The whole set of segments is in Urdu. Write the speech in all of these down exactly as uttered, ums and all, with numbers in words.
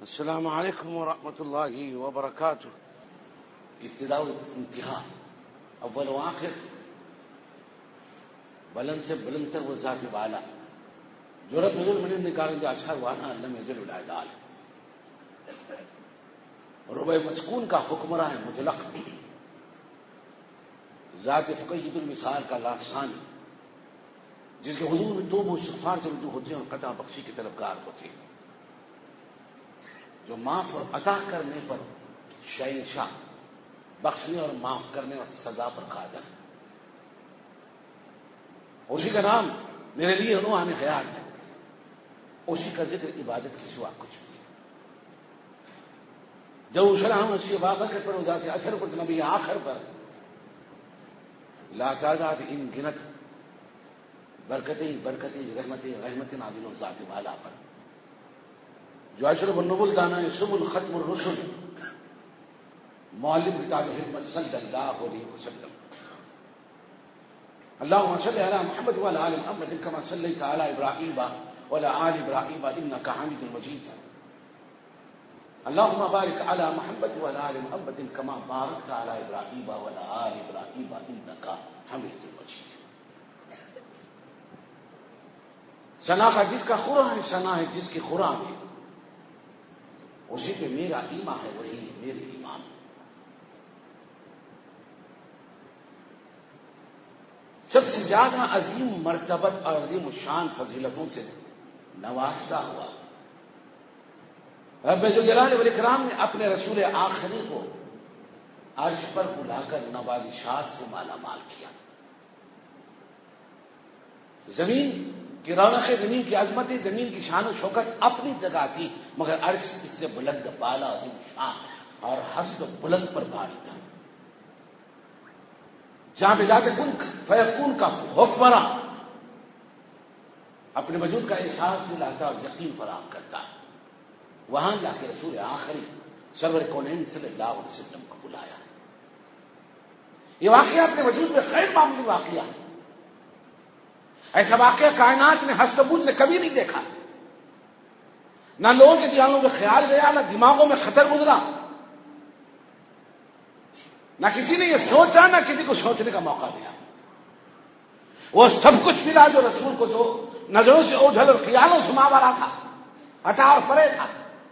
السلام علیکم ورحمۃ اللہ وبرکاتہ. ابتدا و انتہا، اول و آخر، بلند سے بلند تر وہ ذات والا جو رب العالمین نے کہا کہ اشہر وانا لم یزل العدال، ربع مسکون کا حکمراں مطلق، ذات فقید المثال کا لاسانی، جس کے حضور میں توبہ و استغفار سے رجوع ہوتے ہیں اور قطع بخشی کے طلبگار ہوتے ہیں، جو معاف اور عطا کرنے پر شہنشاہ، بخشنے اور معاف کرنے اور سزا پر قادر، اسی کا نام میرے لیے عنوان حیات ہے، اسی کا ذکر عبادت کی سوا کچھ نہیں. جو شرح اسی بابرکت پر ذات اثر پر نبی آخر پر لا تعداد ان گنت برکتیں برکتیں رحمتیں رحمتیں نازل و ذات والا پر جو اشرف النبل دانا سبل ختم الرسل معلم کتاب حکمت صلی اللہ علیہ وسلم. اللهم صل على محمد وعلى آل محمد كما صليت على إبراهيم وعلى آل إبراهيم إنك حميد مجيد. اللهم بارك على محمد وعلى آل محمد كما باركت على إبراهيم وعلى آل إبراهيم إنك حميد مجيد. ثنا کا جس کا خورا ہے، ثنا ہے جس کی خورا میں، اسی پہ میرا ایمان ہے، وہی میرے ایمان. سب سے زیادہ عظیم مرتبت اور عظیم شان فضیلتوں سے نوازتا ہوا رب ذوالجلال والاکرام نے اپنے رسول آخری کو عرش پر بلا کر نوازشات سے مالا مال کیا. زمین کی رونق، زمین کی عظمت، زمین کی شان و شوکت اپنی جگہ تھی، مگر عرش اس سے بلند بالا عظیم شان اور ہست بلند پر بھاری تھا. جہاں بذات کن فیکون کا حکمراں اپنے وجود کا احساس دلاتا اور یقین فراہم کرتا ہے، وہاں اللہ کے رسول آخری سرور کونین صلی اللہ علیہ وسلم کو بلایا. یہ واقعہ اپنے وجود میں غیر معمولی واقعہ ہے. ایسا واقعہ کائنات میں ہست و بوجھ نے کبھی نہیں دیکھا. نہ لوگوں کے دماغوں میں خیال گیا، نہ دماغوں میں خطر گزرا، نہ کسی نے یہ سوچا، نہ کسی کو سوچنے کا موقع دیا. وہ سب کچھ ملا جو رسول کو جو نظروں سے اوجھل اور خیالوں سے ماورا تھا، ہٹا اور پرے تھا.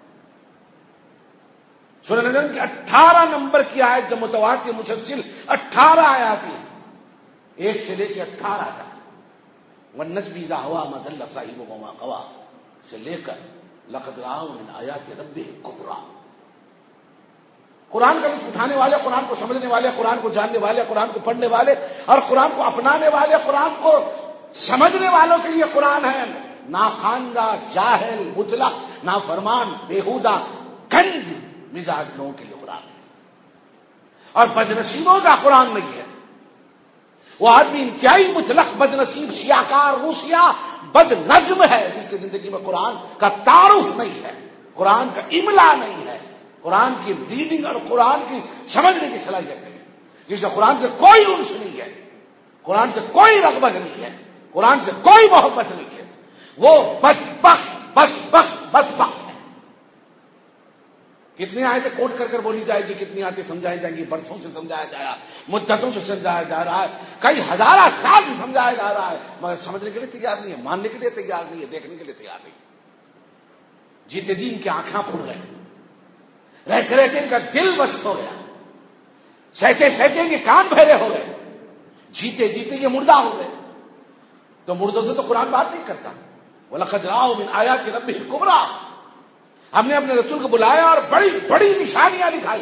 سورہ نجم کی اٹھارہ نمبر کی آیت جو متواتر مسلسل اٹھارہ آیات ہیں، ایک سے لے کے اٹھارہ تک، والنجم اذا ہوا ما ضل صاحبہ وما غوی سے لے کر لقد رأوا من آیات ربهم الکبریٰ. قرآن کا لطف اٹھانے والے، قرآن کو سمجھنے والے، قرآن کو جاننے والے، قرآن کو پڑھنے والے اور قرآن کو اپنانے والے، قرآن کو سمجھنے والوں کے لیے قرآن ہے. ناخواندہ، جاہل، مطلق، نافرمان، بےہودہ، گند مزاج لوگوں کے لیے قرآن ہے، اور بدنصیبوں کا قرآن نہیں ہے. وہ آدمی انتہائی مطلق بدنصیب، سیاکار، روسیا، بد نظم ہے جس کی زندگی میں قرآن کا تعارف نہیں ہے، قرآن کا املا نہیں ہے، قرآن کی ریڈنگ اور قرآن کی سمجھنے کی صلاحیت نہیں ہے، جس سے قرآن سے کوئی انس نہیں ہے، قرآن سے کوئی رغبت نہیں ہے، قرآن سے کوئی محبت نہیں ہے. وہ بس بخ بس بخ بس بخ ہے. کتنی آیتیں کوٹ کر کر بولی جائے گی، کتنی آیتیں سمجھائی جائیں گی، برسوں سے سمجھایا جایا، مدتوں سے سمجھایا جا رہا ہے، کئی ہزارہ سال سے سمجھایا جا رہا ہے، مگر سمجھنے کے لیے تیار نہیں ہے، ماننے کے لیے تیار نہیں ہے، دیکھنے کے لیے تیار نہیں. جیتے جی ان کی آنکھیں پھٹ گئی، رہتے رہتے ان کا دل بست ہو گیا، سہتے سہتے ان کے کان بہرے ہو گئے، جیتے جیتے یہ مردہ ہو گئے. تو مردوں سے تو قرآن بات نہیں کرتا. وَلَقَدْ رَأَوْا مِنْ آيَاتِ رَبِّهِمُ الْكُبْرَىٰ. ہم نے اپنے رسول کو بلایا اور بڑی بڑی نشانیاں دکھائی.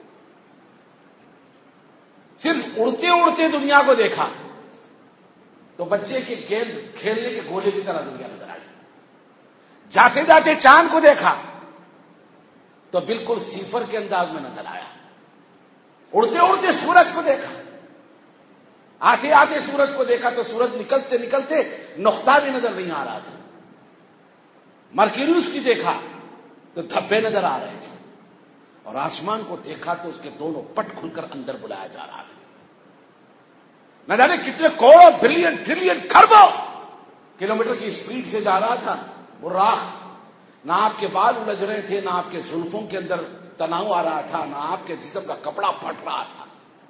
صرف اڑتے اڑتے دنیا کو دیکھا تو بچے کے گیند کھیلنے کے گولے کی طرح دنیا نظر آئی. جاتے جاتے چاند کو دیکھا تو بالکل صفر کے انداز میں نظر آیا. اڑتے اڑتے سورج کو دیکھا، آتے آتے سورج کو دیکھا تو سورج نکلتے نکلتے نقطہ بھی نظر نہیں آ رہا تھا. مرکیریوس کی دیکھا تو دھبے نظر آ رہے تھے، اور آسمان کو دیکھا تو اس کے دونوں پٹ کھل کر اندر بلایا جا رہا تھا. نہ جانے کتنے کروڑوں بلین ٹریلین کھربوں کلومیٹر کی اسپیڈ سے جا رہا تھا براق. نہ آپ کے بال الجھ رہے تھے، نہ آپ کے زلفوں کے اندر تناؤ آ رہا تھا، نہ آپ کے جسم کا کپڑا پھٹ رہا تھا۔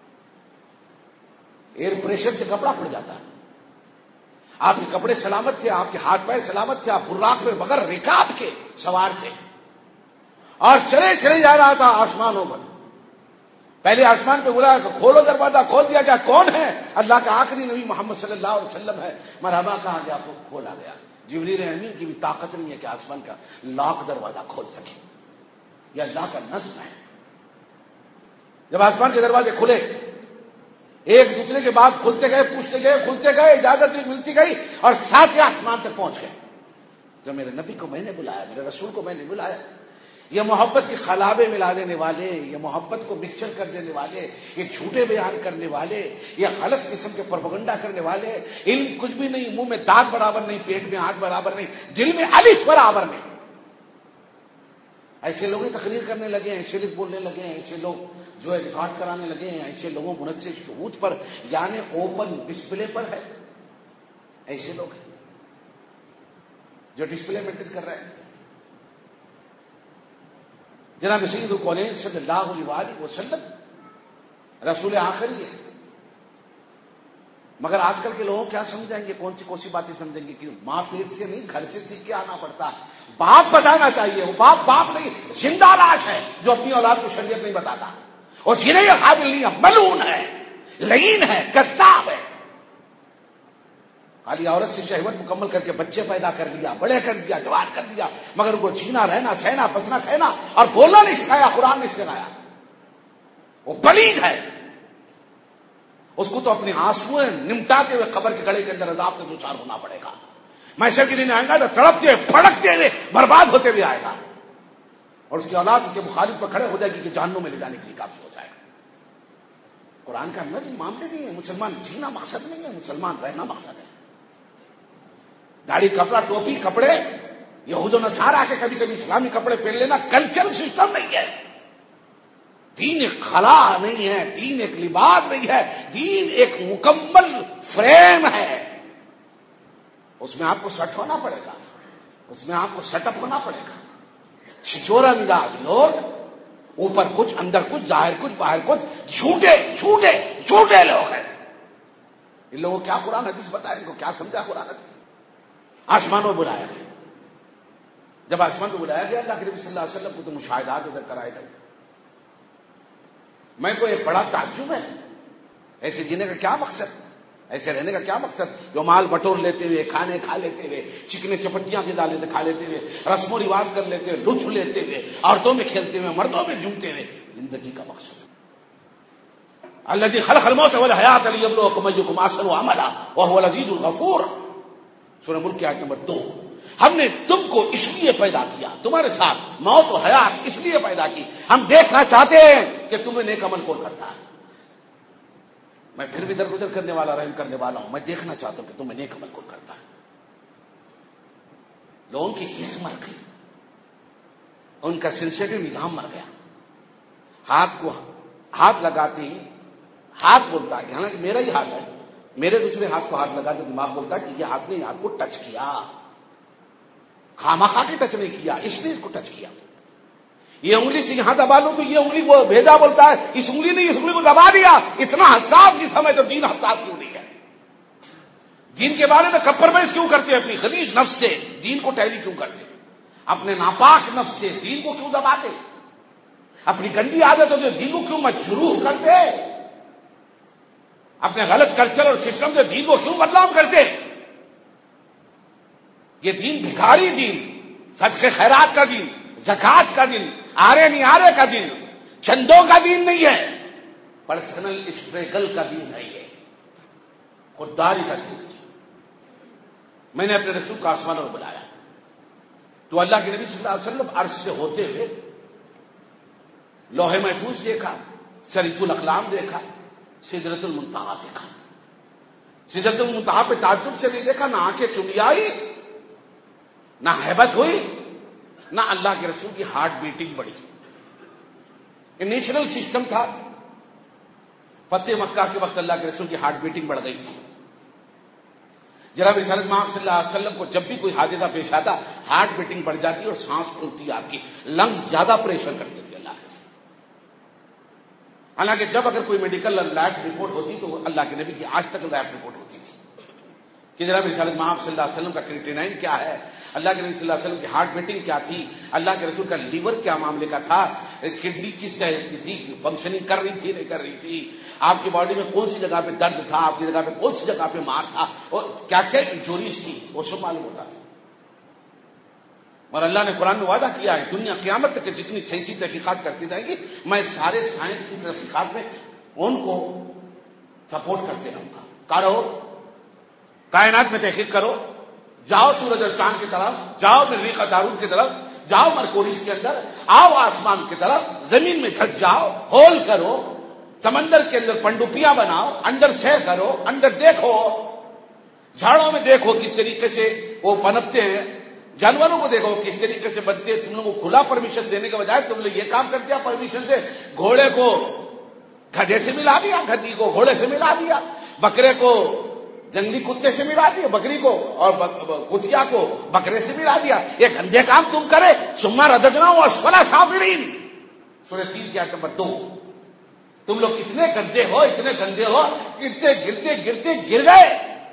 ایئر پریشر سے کپڑا پھٹ جاتا ہے۔ آپ کے کپڑے سلامت تھے، آپ کے ہاتھ پیر سلامت تھے، آپ براق میں بغیر رکاب کے سوار تھے اور چلے چلے جا رہا تھا آسمانوں پر۔ پہلے آسمان پہ بلایا کہ کھولو دروازہ، کھول دیا گیا۔ کون ہے؟ اللہ کا آخری نبی محمد صلی اللہ علیہ وسلم ہے۔ مرحبا کہا گیا تو کھولا گیا۔ جبریل امین کی بھی طاقت نہیں ہے کہ آسمان کا لاک دروازہ کھول سکے، یہ اللہ کا نظم ہے۔ جب آسمان کے دروازے کھلے، ایک دوسرے کے بعد کھلتے گئے، پوچھتے گئے، کھلتے گئے، اجازت بھی ملتی گئی اور ساتھ آسمان تک پہنچ گئے۔ جب میرے نبی کو میں نے بلایا، میرے رسول کو میں نے بلایا، یہ محبت کی خلابیں ملا دینے والے، یہ محبت کو مکسچر کر دینے والے، یہ جھوٹے بیان کرنے والے، یہ غلط قسم کے پروپیگنڈا کرنے والے، علم کچھ بھی نہیں، منہ میں دانت برابر نہیں، پیٹ میں ہاتھ برابر نہیں، دل میں الف برابر نہیں، ایسے لوگ تقریر کرنے لگے ہیں، ایسے لوگ بولنے لگے ہیں، ایسے لوگ جو ہے ریکارڈ کرانے لگے ہیں، ایسے لوگوں منصف شہود پر یعنی اوپن ڈسپلے پر ہے، ایسے لوگ ہیں جو ڈسپلے مینٹین کر رہے ہیں۔ جناب سید الکونین صلی اللہ علیہ وآلہ وسلم رسول آخری ہے، مگر آج کل کے لوگوں کیا سمجھائیں گے، کون سی کون سی باتیں سمجھیں گے کہ ماں پیٹ سے نہیں گھر سے سیکھ کے آنا پڑتا ہے۔ باپ بتانا چاہیے، وہ باپ باپ نہیں، زندہ لاش ہے جو اپنی اولاد کو شریعت نہیں بتاتا، اور جنہیں یہ قابل نہیں ہے، ملعون ہے، لعین ہے، کذاب ہے۔ خالی عورت سے شہوت مکمل کر کے بچے پیدا کر لیا، بڑے کر دیا، جوان کر دیا، مگر ان کو جینا رہنا سہنا بسنا کھینا اور بولنا نہیں سکھایا، قرآن نہیں سکھایا، وہ پلید ہے۔ اس کو تو اپنے آنسو نمٹاتے ہوئے قبر کے گڑے کے اندر عذاب سے دوچار ہونا پڑے گا۔ محشر کے دن آئے گا تو تڑپتے ہوئے پھڑکتے ہوئے برباد ہوتے ہوئے آئے گا، اور اس کی اولاد اس کے مخالف پر کھڑے ہو جائے گی کہ جہنم میں لے جانے کے لیے کافی ہو جائے گا۔ قرآن کا نظم معاملے نہیں ہے، مسلمان جینا مقصد نہیں ہے، مسلمان رہنا مقصد ہے۔ داڑھی کپڑا ٹوپی کپڑے یہود و نصارا کے کبھی کبھی اسلامی کپڑے پہن لینا کلچر سسٹم نہیں ہے۔ دین ایک خلا نہیں ہے، دین ایک لباس نہیں ہے، دین ایک مکمل فریم ہے۔ اس میں آپ کو سٹ ہونا پڑے گا، اس میں آپ کو سیٹ اپ ہونا پڑے گا۔ چھچورا مزاج لوگ، اوپر کچھ اندر کچھ، ظاہر کچھ باہر کچھ، جھوٹے جھوٹے جھوٹے لوگ ہیں۔ ان لوگوں کو کیا قرآن حدیث بتایا، ان کو کیا سمجھا قرآن حدیث۔ آسمانوں بلایا گیا، جب آسمان کو بلایا گیا اللہ کے نبی صلی اللہ علیہ وسلم کو تو مشاہدات ادھر کرائے گئے۔ میں کو ایک بڑا تعجب ہے، ایسے جینے کا کیا مقصد، ایسے رہنے کا کیا مقصد، جو مال بٹور لیتے ہوئے، کھانے کھا لیتے ہوئے، چکنے چپٹیاں کے ڈالے کھا لیتے ہوئے، رسم و رواج کر لیتے ہوئے، لطف لیتے ہوئے، عورتوں میں کھیلتے ہوئے، مردوں میں جھومتے ہوئے، زندگی کا مقصد الذی خلق الموت والحیات لیبلوکم ایکم احسن عملا وہو العزیز الغفور۔ سورہ ملک کی آیت نمبر دو۔ ہم نے تم کو اس لیے پیدا کیا، تمہارے ساتھ موت و حیات اس لیے پیدا کی، ہم دیکھنا چاہتے ہیں کہ تمہیں نیک عمل کون کرتا ہے۔ میں پھر بھی درگزر کرنے والا رحم کرنے والا ہوں، میں دیکھنا چاہتا ہوں کہ تمہیں نیک عمل کون کرتا ہے۔ لوگوں کی حص مر گئی، ان کا سلسلہ نظام مر گیا۔ ہاتھ کو ہاتھ لگاتے ہی ہاتھ بولتا ہے، حالانکہ میرا ہی ہاتھ ہے، میرے دوسرے ہاتھ کو ہاتھ لگا کے دماغ بولتا ہے کہ یہ ہاتھ نے ہاتھ کو ٹچ کیا، خامخواہ کے ٹچ نہیں کیا، اس نے اس کو ٹچ کیا۔ یہ انگلی سے یہاں دبا لو تو یہ انگلی وہ بھیجا بولتا ہے، اس انگلی نے اس انگلی کو دبا دیا۔ اتنا حساس جسم ہے تو دین حساس کیوں نہیں ہے؟ دین کے بارے میں کمپرومائز کیوں کرتے اپنی خبیث نفس سے؟ دین کو ٹیلی کیوں کرتے؟ اپنے ناپاک نفس سے دین کو کیوں دباتے؟ اپنی گندی عادتوں سے دین کو کیوں مجروح کرتے؟ اپنے غلط کلچر اور سسٹم سے دین کو کیوں بدنام کرتے؟ یہ دین بھکاری دین، صدقے خیرات کا دین، زکات کا دین، آرے نہیں آرے کا دین، چندوں کا دین نہیں ہے، پرسنل اسٹرگل کا دین ہے، یہ خودداری کا دین۔ میں نے اپنے رسول کو آسمانوں میں بلایا تو اللہ کے نبی صلی اللہ علیہ وسلم عرش سے ہوتے ہوئے لوح محفوظ دیکھا، شریف الاقلام دیکھا، سدرۃ المنتہا دیکھا۔ سدرۃ المنتہا پہ تعجب سے نہیں دیکھا، نہ آنکھیں چنی آئی، نہ ہیبت ہوئی، نہ اللہ کے رسول کی ہارٹ بیٹنگ بڑھی۔ یہ نیچرل سسٹم تھا۔ فتح مکہ کے وقت اللہ کے رسول کی ہارٹ بیٹنگ بڑھ گئی تھی، جناب رسالت مآب صلی اللہ علیہ وسلم کو جب بھی کوئی حادثہ پیش آتا ہارٹ بیٹنگ بڑھ جاتی اور سانس پھولتی آپ کی، لنگ زیادہ پریشر کرتے تھے اللہ کے۔ حالانکہ جب اگر کوئی میڈیکل لیب رپورٹ ہوتی تو اللہ کے نبی کی آج تک لیب رپورٹ ہوتی تھی کہ جناب رسالت مآب صلی اللہ علیہ وسلم کا کریٹینائن کیا ہے، اللہ کے نبی صلی اللہ علیہ وسلم کی ہارٹ بیٹنگ کیا تھی، اللہ کے رسول کا لیور کیا معاملے کا تھا، کڈنی کس طرح کی تھی، فنکشننگ کر رہی تھی نہیں کر رہی تھی، آپ کی باڈی میں کون سی جگہ پہ درد تھا، آپ کی جگہ پہ کون سی جگہ پہ مار تھا، اور کیا کیا انجوریز تھی، وہ سب معلوم ہوتا تھا۔ اور اللہ نے قرآن میں وعدہ کیا ہے دنیا قیامت تک جتنی سائنسی تحقیقات کرتی جائیں گی میں سارے سائنس کی تحقیقات میں ان کو سپورٹ کرتے رہوں گا۔ کرو کائنات میں تحقیق کرو، جاؤ سورج اور چاند کی طرف، جاؤ مریخ اور داروت کی طرف، جاؤ مرکوریس کے اندر، آؤ آسمان کی طرف، زمین میں گھس جاؤ، ہول کرو، سمندر کے اندر پنڈوپیاں بناؤ، اندر سیر کرو، اندر دیکھو، جھاڑوں میں دیکھو کس طریقے سے وہ پنپتے ہیں، جانوروں کو دیکھو کس طریقے سے بنتے ہیں۔ تم لوگوں کو کھلا پرمیشن دینے کے بجائے تم لوگ یہ کام کر دیا، پرمیشن سے گھوڑے کو گدھے سے ملا دیا، گدھی کو گھوڑے سے ملا دیا، بکرے کو جنگلی کتے سے ملا دیا، بکری کو اور کتیا کو بکرے سے ملا دیا۔ یہ گندے کام تم کرے، ثم رددناہ اسفل سافلین، سورہ تین کی آیت نمبر دو۔ تم لوگ کتنے گندے ہو، اتنے گندے ہو، گرتے گرتے گرتے گر گئے،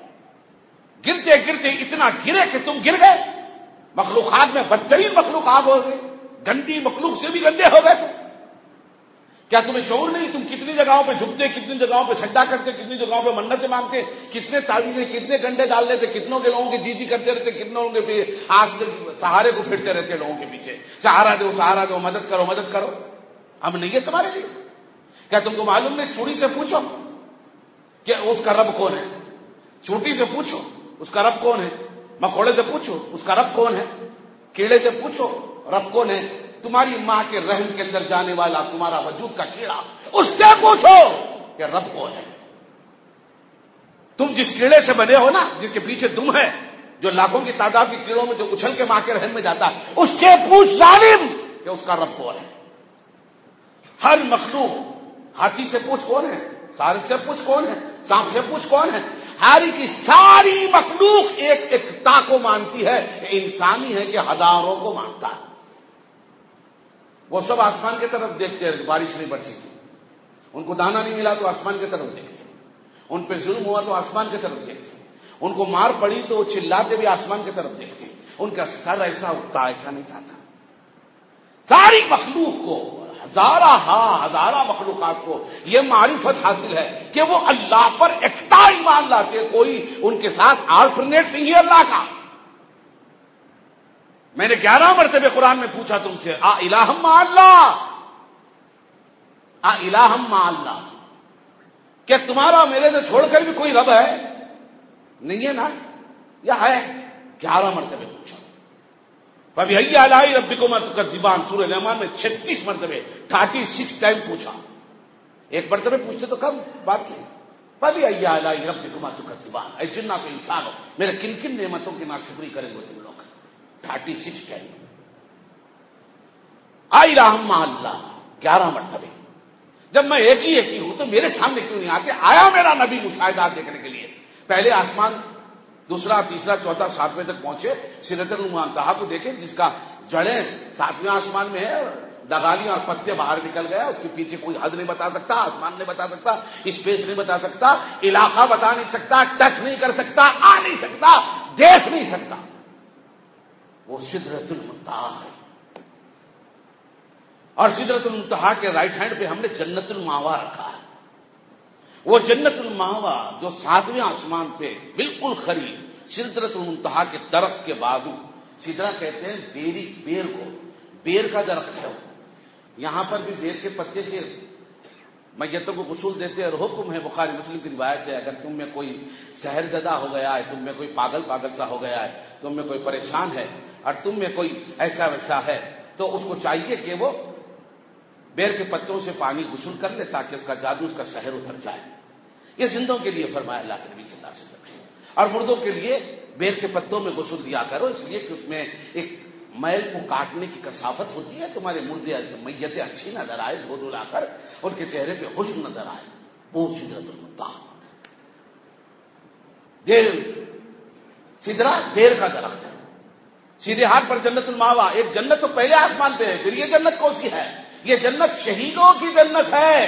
گرتے گرتے اتنا گرے کہ تم گر گئے۔ مخلوقات میں بدترین مخلوقات ہو گئی، گندی مخلوق سے بھی گندے ہو گئے تم۔ کیا تمہیں شعور نہیں تم کتنی جگہوں پہ جھکتے، کتنی جگہوں پہ سجدہ کرتے، کتنی جگہوں پہ منتیں مانگتے، کتنے تعویذیں، کتنے گنڈے ڈال لیتے، کتنوں کے لوگوں کی جی جی کرتے رہتے، کتنوں لوگوں کے آج سہارے کو پھرتے رہتے لوگوں کے پیچھے، سہارا دو سہارا دو، مدد کرو مدد کرو۔ ہم نہیں ہے تمہارے لیے؟ کیا تم کو معلوم نہیں؟ چوڑی سے پوچھو کہ اس کا رب کون ہے، چوٹی سے پوچھو اس کا رب کون ہے، مکوڑے سے پوچھو اس کا رب کون ہے، کیڑے سے پوچھو رب کون ہے، تمہاری ماں کے رحم کے اندر جانے والا تمہارا وجود کا کیڑا اس سے پوچھو کہ رب کون ہے۔ تم جس کیڑے سے بنے ہو نا، جس کے پیچھے دم ہے، جو لاکھوں کی تعداد کے کیڑوں میں جو اچھل کے ماں کے رحم میں جاتا ہے، اس سے پوچھ ظالم کہ اس کا رب کون ہے۔ ہر مخلوق، ہاتھی سے پوچھ کون ہے، سارے سے پوچھ کون ہے، سانپ سے پوچھ کون ہے، ہاری کی ساری مخلوق ایک ایکتا کو مانتی ہے، انسانی ہے کہ ہزاروں کو مانتا ہے۔ وہ سب آسمان کی طرف دیکھتے ہیں، بارش نہیں برسی تھی، ان کو دانا نہیں ملا تو آسمان کی طرف دیکھتے، ان پہ ظلم ہوا تو آسمان کی طرف دیکھتے، ان کو مار پڑی تو وہ چلاتے بھی آسمان کی طرف دیکھتے، ان کا سر ایسا اٹھتا ایسا نہیں چاہتا۔ ساری مخلوق کو، ہزارہ ہاں ہزارہ مخلوقات کو یہ معرفت حاصل ہے کہ وہ اللہ پر ایکتا ایمان لاتے، کوئی ان کے ساتھ آلٹرنیٹ نہیں ہے اللہ کا۔ میں نے گیارہ مرتبہ قرآن میں پوچھا تم سے، آ الہم مع اللہ، آ الہم مع اللہ، کیا تمہارا میرے سے چھوڑ کر بھی کوئی رب ہے؟ نہیں ہے نا، یا ہے؟ گیارہ مرتبہ پوچھا۔ فَبِأَيِّ آلَاءِ رَبِّكُمَا تُكَذِّبَانِ سورہ رحمان میں چھتیس مرتبہ تھرٹی سکس ٹائم پوچھا، ایک مرتبہ پوچھتے تو کم بات کی۔ فَبِأَيِّ آلَاءِ رَبِّكُمَا تُكَذِّبَانِ، اے جنات و انسان ہو، میرے کن کن نعمتوں کی ناشکری کریں گے تم لوگ؟ تھرٹی سکس ٹائم، آئی راہم مع اللہ گیارہ مرتبہ۔ جب میں ایک ہی ایک ہی ہوں تو میرے سامنے کیوں نہیں آتے؟ آیا میرا نبی مشاہدات دیکھنے کے لیے، پہلے آسمان، دوسرا تیسرا چوتھا ساتویں تک پہنچے، سدرۃ المنتہا کو دیکھے جس کا جڑیں ساتویں آسمان میں ہے، دغالیاں اور پتے باہر نکل گیا، اس کے پیچھے کوئی حد نہیں بتا سکتا، آسمان نہیں بتا سکتا، اسپیس نہیں بتا سکتا، علاقہ بتا نہیں سکتا، ٹچ نہیں کر سکتا، آ نہیں سکتا، دیکھ نہیں سکتا، وہ سدرۃ المنتہا ہے۔ اور سدرۃ المنتہا کے رائٹ ہینڈ پہ ہم نے جنت الماوا رکھا ہے، وہ جنت الماوا جو ساتویں آسمان پہ بالکل قریب سدرۃ المنتہا کے درخت کے بازو، سدرا کہتے ہیں بیری بیر کو، بیر کا درخت ہے وہ، یہاں پر بھی بیر کے پتے سے میتوں کو غسل دیتے اور حکم ہے، بخاری مسلم کی روایت ہے، اگر تم میں کوئی سحر زدہ ہو گیا ہے، تم میں کوئی پاگل پاگل سا ہو گیا ہے، تم میں کوئی پریشان ہے اور تم میں کوئی ایسا ویسا ہے، تو اس کو چاہیے کہ وہ بیر کے پتوں سے پانی غسل کر لے تاکہ اس کا جادو، اس کا سحر اتر جائے۔ یہ زندوں کے لیے فرمایا اللہ کے نبی صلی اللہ علیہ وسلم، اور مردوں کے لیے بیر کے پتوں میں غسل دیا کرو، اس لیے کہ اس میں ایک میل کو کاٹنے کی کثافت ہوتی ہے، تمہارے مردے میتیں اچھی نظر آئے، دھو دھلا کر ان کے چہرے پہ حسن نظر آئے، وہ سدرۃ المنتہا۔ دیر سدرا بیر کا درخت ہے، سیدھے ہاتھ پر جنت الماوا، ایک جنت تو پہلے آسمان پہ ہے، پھر یہ جنت کون سی ہے؟ یہ جنت شہیدوں کی جنت ہے۔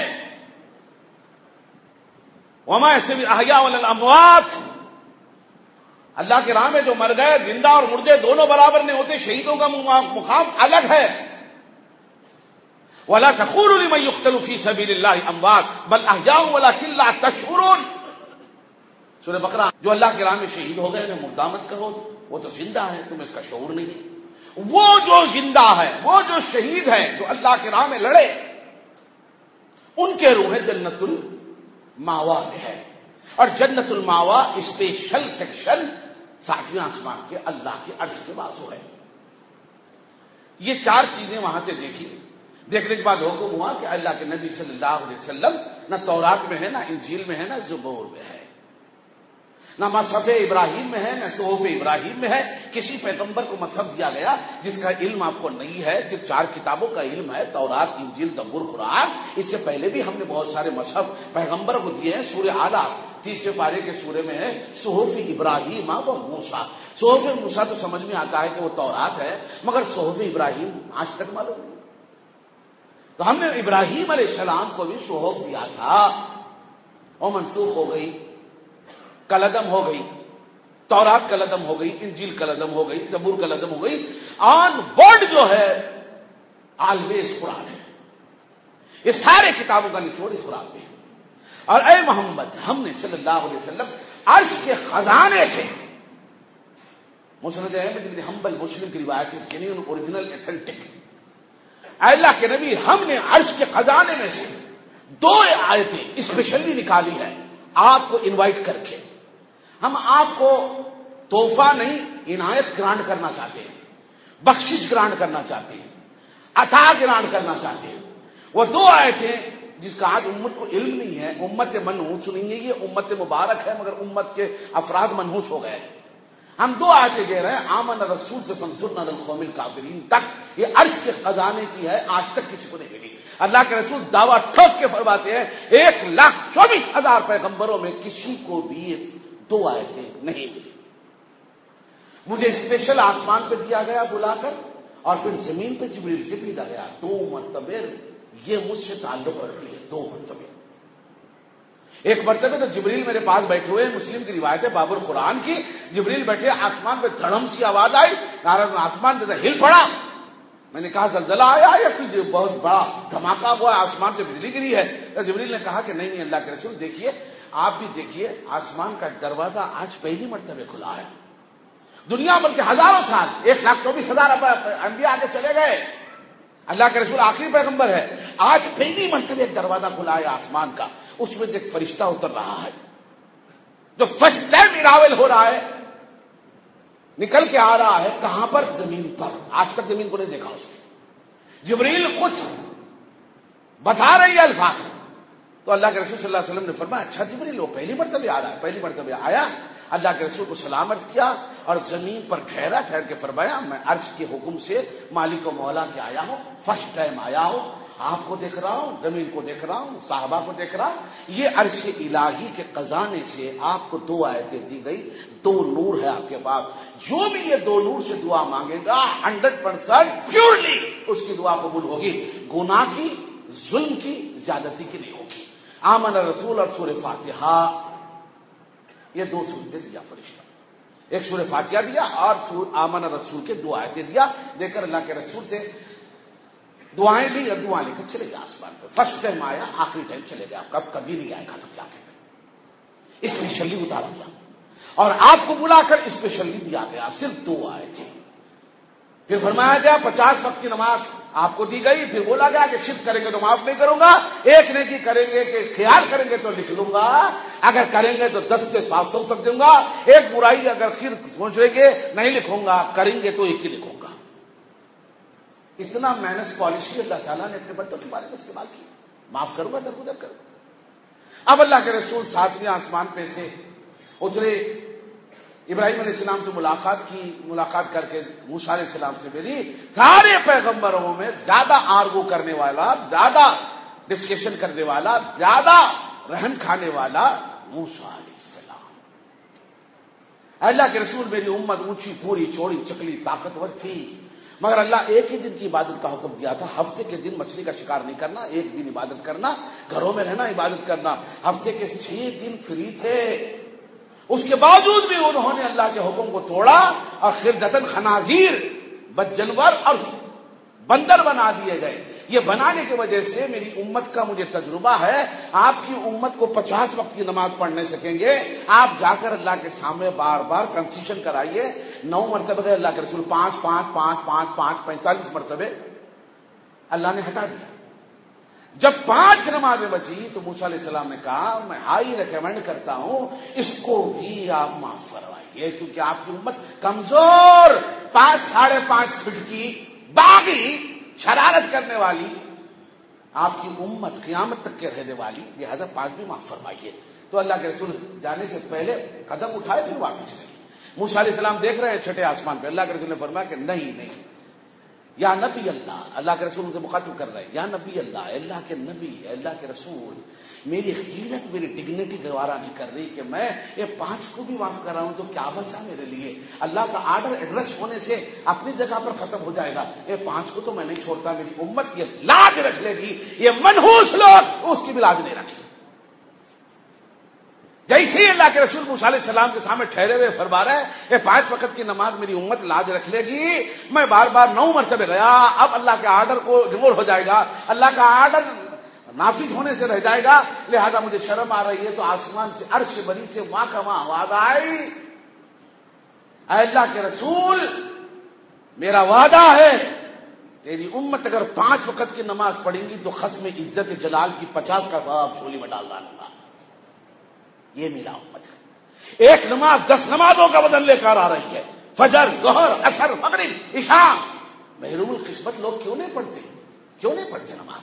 وما يستوي الاحياء ولا الاموات، اللہ کے راہ میں جو مر گئے، زندہ اور مردے دونوں برابر نہیں ہوتے، شہیدوں کا مقام الگ ہے۔ ولا تقولوا لمن يقتل في سبيل الله اموات بل احياء ولكن لا تشعرون، سورہ بقرہ۔ جو اللہ کے راہ میں شہید ہو گئے انہیں مردہ مت کہو، وہ تو زندہ ہے، تمہیں اس کا شعور نہیں ہے۔ وہ جو زندہ ہے، وہ جو شہید ہے، جو اللہ کے راہ میں لڑے، ان کے روحیں جنت الماوا میں ہے، اور جنت الماوا اسپیشل سیکشن ساتویں آسمان کے اللہ کے عرش کے بازو ہے۔ یہ چار چیزیں وہاں سے دیکھی، دیکھنے کے بعد حکم ہوا کہ اللہ کے نبی صلی اللہ علیہ وسلم نہ تورات میں ہے، نہ انجیل میں ہے، نہ زبور میں ہے، نہ مصحف ابراہیم میں ہے، نہ صحف ابراہیم میں ہے۔ کسی پیغمبر کو مصحف دیا گیا جس کا علم آپ کو نہیں ہے، صرف چار کتابوں کا علم ہے، تورات، انجیل، زبور، قرآن۔ اس سے پہلے بھی ہم نے بہت سارے مصحف پیغمبر کو دیے ہیں۔ سورہ اعلیٰ تیسرے پارے کے سورے میں ہے صحف ابراہیم و موسیٰ۔ صحف موسیٰ تو سمجھ میں آتا ہے کہ وہ تورات ہے، مگر صحف ابراہیم آج تک معلوم نہیں۔ تو ہم نے ابراہیم علیہ السلام کو بھی صحف دیا تھا، وہ منسوخ ہو گئی، کلعدم ہو گئی، تورات کلعدم ہو گئی، انجیل کلعدم ہو گئی، زبور کلعدم ہو گئی۔ آن ورڈ جو ہے آلویز قرآن ہے۔ یہ سارے کتابوں کا نچوڑ اس قرآن میں ہے۔ اور اے محمد، ہم نے صلی اللہ علیہ وسلم عرش کے خزانے سے، مسند احمد بن حنبل مسلم کی روایت ہے، جنین اوریجنل ایتھنٹک، اے اللہ کے نبی، ہم نے عرش کے خزانے میں سے دو آیتیں اسپیشلی نکالی ہے آپ کو انوائٹ کر کے۔ ہم آپ کو تحفہ نہیں، عنایت گرانٹ کرنا چاہتے ہیں، بخشش گرانٹ کرنا چاہتے ہیں، عطا گرانٹ کرنا چاہتے ہیں۔ وہ دو آیتیں جس کا آج امت کو علم نہیں ہے، امت منحوس نہیں ہے، یہ امت مبارک ہے مگر امت کے افراد منحوس ہو گئے ہیں۔ ہم دو آیتیں دے رہے ہیں، آمن رسول سے فانصرنا علی القوم الکافرین تک، یہ عرش کے خزانے کی ہے، آج تک کسی کو نہیں ملی۔ اللہ کے رسول دعویٰ ٹھوک کے فرماتے ہیں ایک لاکھ چوبیس ہزار پیغمبروں میں کسی کو بھی دو آیتیں نہیں ملی۔ مجھے اسپیشل آسمان پہ دیا گیا بلا کر، اور پھر زمین پہ جبریل سے بھیجا گیا، دو مرتبے یہ مجھ سے تعلق رکھتی ہے، دو مرتبے۔ ایک مرتبہ تو جبریل میرے پاس بیٹھے ہوئے، مسلم کی روایت ہے باب القرآن کی، جبریل بیٹھے، آسمان پہ دھڑم سی آواز آئی، نارد آسمان پہ ہل پڑا۔ میں نے کہا زلزلہ آیا یا کوئی بہت بڑا دھماکہ ہوا، آسمان سے بجلی گری ہے؟ تو جبریل نے کہا کہ نہیں نہیں اللہ کے رسول، دیکھیے آپ بھی دیکھیے، آسمان کا دروازہ آج پہلی مرتبہ کھلا ہے۔ دنیا بلکہ ہزاروں سال، ایک لاکھ چوبیس ہزار انبیاء آگے چلے گئے، اللہ کے رسول آخری پیغمبر ہے، آج پہلی مرتبہ ایک دروازہ کھلا ہے آسمان کا، اس میں سے ایک فرشتہ اتر رہا ہے جو فرسٹ ٹائم اراول ہو رہا ہے، نکل کے آ رہا ہے، کہاں پر؟ زمین پر۔ آج تک زمین کو نہیں دیکھا اس نے۔ جبریل کچھ بتا رہی ہے الفاظ، تو اللہ کے رسول صلی اللہ علیہ وسلم نے فرمایا اچھا جبریل وہ پہلی مرتبہ آ رہا ہے، پہلی مرتبہ آیا، اللہ کے رسول کو سلامت کیا اور زمین پر ٹھہرا، ٹھہر کے فرمایا میں عرش کے حکم سے مالک و مولا کے آیا ہوں، فرسٹ ٹائم آیا ہوں، آپ کو دیکھ رہا ہوں، زمین کو دیکھ رہا ہوں، صحابہ کو دیکھ رہا ہوں۔ یہ عرش الہی کے خزانے سے آپ کو دو آیتیں دی گئی، دو نور ہے آپ کے پاس، جو بھی یہ دو نور سے دعا مانگے گا ہنڈریڈ پرسینٹ پیورلی اس کی دعا قبول ہوگی، گناہ کی، ظلم کی، زیادتی کی نہیں ہوگی۔ آمن رسول اور سورہ فاتحہ، یہ دو سورتیں دیا فرشتہ، ایک سورہ فاتحہ دیا اور آمن رسول کے دو آیتیں دیا، دے کر اللہ کے رسول سے دعائیں لی اور دعا لے کر چلے گیا آسمان پہ۔ فرسٹ ٹائم آیا، آخری ٹائم چلے گیا، کب کبھی نہیں آئے گا تو کیا کہتے ہیں، اسپیشلی اتارا گیا اور آپ کو بلا کر اسپیشلی دیا گیا، صرف دو آئے تھے۔ پھر فرمایا گیا پچاس وقت کی نماز آپ کو دی گئی، پھر بولا گیا کہ شرک کریں گے تو معاف نہیں کروں گا، ایک نیکی کریں گے کہ خیال کریں گے تو لکھ لوں گا، اگر کریں گے تو دس سے سات سو تک دوں گا، ایک برائی اگر پھر سوچ رہے گے نہیں لکھوں گا، کریں گے تو ایک ہی لکھوں گا۔ اتنا مائنس پالیسی اللہ تعالیٰ نے اپنے بندوں کے بارے میں استعمال کی، معاف کروں گا درگزر کروں گا۔ اب اللہ کے رسول ساتویں آسمان پہ سے اترے، ابراہیم علیہ السلام سے ملاقات کی، ملاقات کر کے موسیٰ علیہ السلام سے ملی۔ سارے پیغمبروں میں زیادہ آرگو کرنے والا، زیادہ ڈسکشن کرنے والا، زیادہ رحم کھانے والا موسیٰ علیہ السلام۔ اللہ کے رسول میری امت اونچی پوری چوڑی چکلی طاقتور تھی، مگر اللہ ایک ہی دن کی عبادت کا حکم دیا تھا، ہفتے کے دن مچھلی کا شکار نہیں کرنا، ایک دن عبادت کرنا، گھروں میں رہنا عبادت کرنا، ہفتے کے چھ دن فری تھے، اس کے باوجود بھی انہوں نے اللہ کے حکم کو توڑا اور خردتن خنازیر بد جانور اور بندر بنا دیے گئے۔ یہ بنانے کی وجہ سے میری امت کا مجھے تجربہ ہے، آپ کی امت کو پچاس وقت کی نماز پڑھ نہیں سکیں گے، آپ جا کر اللہ کے سامنے بار بار کنسیشن کرائیے، نو مرتبہ گئے اللہ کے رسول پانچ پانچ پانچ پانچ پانچ پینتالیس مرتبے اللہ نے ہٹا دیا۔ جب پانچ نمازیں بچی تو موسیٰ علیہ السلام نے کہا میں ہائی ریکمینڈ کرتا ہوں اس کو بھی آپ معاف فرمائیے، کیونکہ آپ کی امت کمزور، پانچ ساڑھے پانچ فٹ کی باغی شرارت کرنے والی آپ کی امت قیامت تک کے رہنے والی، لہذا پانچ بھی معاف فرمائیے۔ تو اللہ کے رسول جانے سے پہلے قدم اٹھائے پھر واپس نہیں۔ موسیٰ علیہ السلام دیکھ رہے ہیں چھٹے آسمان پہ، اللہ کے رسول نے فرمایا کہ نہیں نہیں یا نبی اللہ، اللہ کے رسول ان سے مخاطب کر رہے ہیں، یا نبی اللہ، اللہ کے نبی، اللہ کے رسول، میری خیرت میری ڈگنیٹی گوارا نہیں کر رہی کہ میں یہ پانچ کو بھی معاف کر رہا ہوں تو کیا بچا میرے لیے؟ اللہ کا آرڈر ایڈریس ہونے سے اپنی جگہ پر ختم ہو جائے گا، یہ پانچ کو تو میں نہیں چھوڑتا، میری امت یہ لاج رکھ لے گی، یہ منحوس لوگ اس کی بھی لاج نہیں رکھے۔ جیسے ہی اللہ کے رسول موسیٰ علیہ السلام کے سامنے ٹھہرے ہوئے فرما رہے ہیں یہ پانچ وقت کی نماز میری امت لاج رکھ لے گی، میں بار بار نو مرتبہ گیا، اب اللہ کے آرڈر کو اگنور ہو جائے گا، اللہ کا آرڈر نافذ ہونے سے رہ جائے گا، لہذا مجھے شرم آ رہی ہے، تو آسمان سے عرش بری سے وہاں کا وہاں آواز آئی، اے اللہ کے رسول میرا وعدہ ہے تیری امت اگر پانچ وقت کی نماز پڑھیں گی تو ختم عزت جلال کی پچاس کا ثواب جھولی میں ڈال ڈالوں گا۔ یہ میرا امت ہے، ایک نماز دس نمازوں کا بدل لے کر آ رہی ہے، فجر، ظہر، عصر، مغرب، عشاء۔ محروم القسمت لوگ کیوں نہیں پڑھتے کیوں نہیں پڑھتے نماز؟